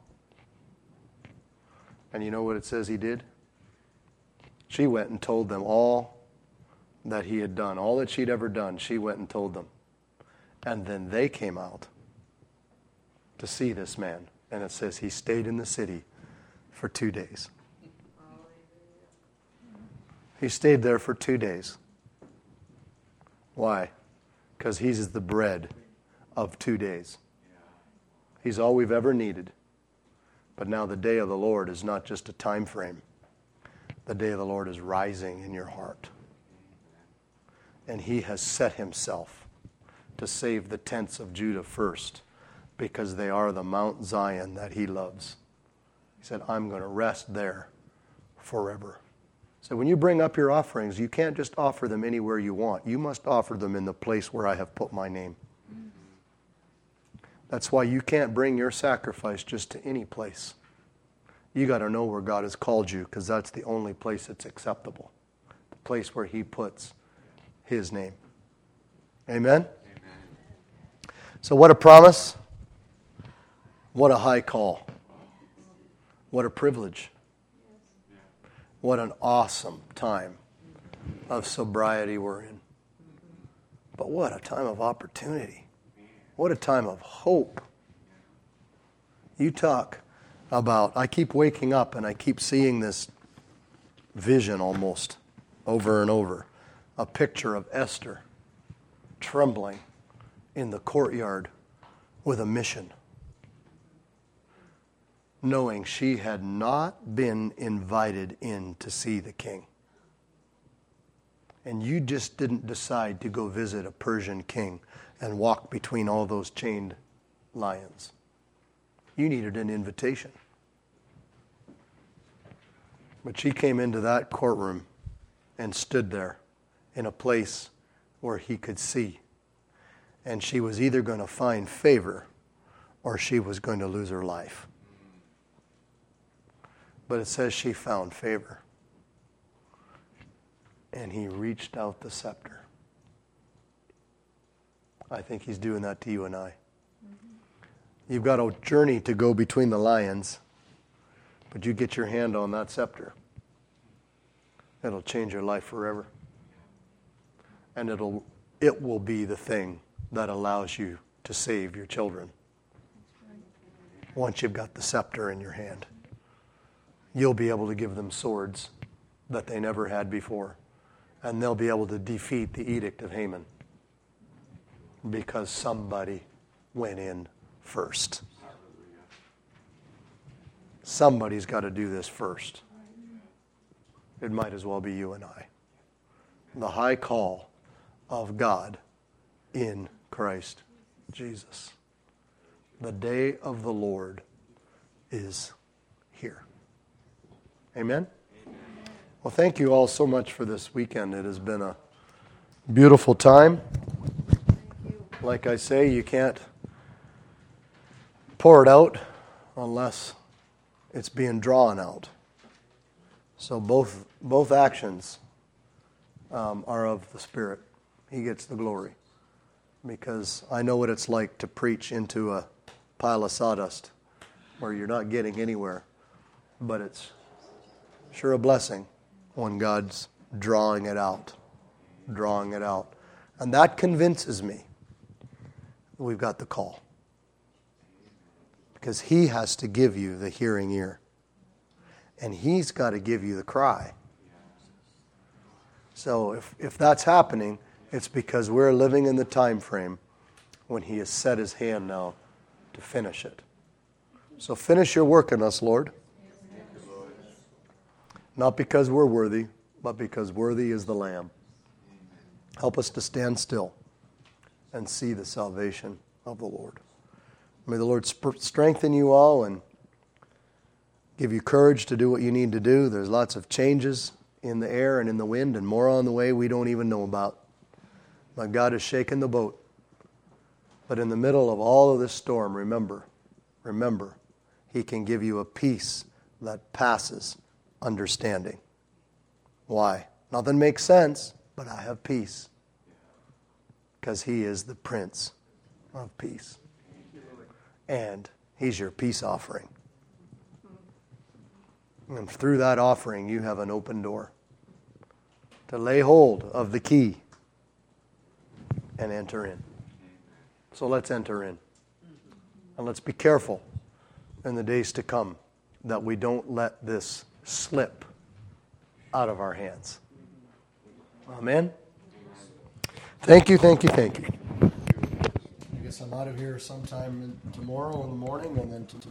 And you know what it says he did? She went and told them all that he had done, all that she'd ever done. She went and told them. And then they came out to see this man. And it says he stayed in the city for 2 days. He stayed there for 2 days. Why? Because He's the bread of 2 days. He's all we've ever needed. But now the day of the Lord is not just a time frame. The day of the Lord is rising in your heart. And He has set Himself to save the tents of Judah first, because they are the Mount Zion that He loves. He said, I'm going to rest there forever. So when you bring up your offerings, you can't just offer them anywhere you want. You must offer them in the place where I have put my name. That's why you can't bring your sacrifice just to any place. You got to know where God has called you, because that's the only place that's acceptable. The place where He puts His name. Amen? So what a promise. What a high call. What a privilege. What an awesome time of sobriety we're in. But what a time of opportunity. What a time of hope. You talk about, I keep waking up and I keep seeing this vision almost over and over. A picture of Esther trembling in the courtyard with a mission, knowing she had not been invited in to see the king. And you just didn't decide to go visit a Persian king and walk between all those chained lions. You needed an invitation. But she came into that courtroom and stood there in a place where he could see. And she was either going to find favor or she was going to lose her life. But it says she found favor. And he reached out the scepter. I think he's doing that to you and I. You've got a journey to go between the lions, but you get your hand on that scepter. It'll change your life forever. And it will be the thing that allows you to save your children. Once you've got the scepter in your hand, you'll be able to give them swords that they never had before. And they'll be able to defeat the edict of Haman. Because somebody went in first. Somebody's got to do this first. It might as well be you and I. The high call of God in Christ Jesus. The day of the Lord is here. Amen? Well, thank you all so much for this weekend. It has been a beautiful time. Like I say, you can't pour it out unless it's being drawn out. So both actions are of the Spirit. He gets the glory. Because I know what it's like to preach into a pile of sawdust where you're not getting anywhere. But it's sure a blessing when God's drawing it out. Drawing it out. And that convinces me we've got the call. Because He has to give you the hearing ear. And He's got to give you the cry. So if that's happening, it's because we're living in the time frame when He has set His hand now to finish it. So finish your work in us, Lord. Not because we're worthy, but because worthy is the Lamb. Help us to stand still and see the salvation of the Lord. May the Lord strengthen you all and give you courage to do what you need to do. There's lots of changes in the air and in the wind and more on the way we don't even know about. But God has shaken the boat. But in the middle of all of this storm, remember, He can give you a peace that passes understanding. Why? Nothing makes sense, but I have peace. Because He is the Prince of Peace. And He's your peace offering. And through that offering, you have an open door to lay hold of the key and enter in. So let's enter in. And let's be careful in the days to come that we don't let this slip out of our hands. Amen? Thank you, thank you, thank you. I guess I'm out of here sometime tomorrow in the morning and then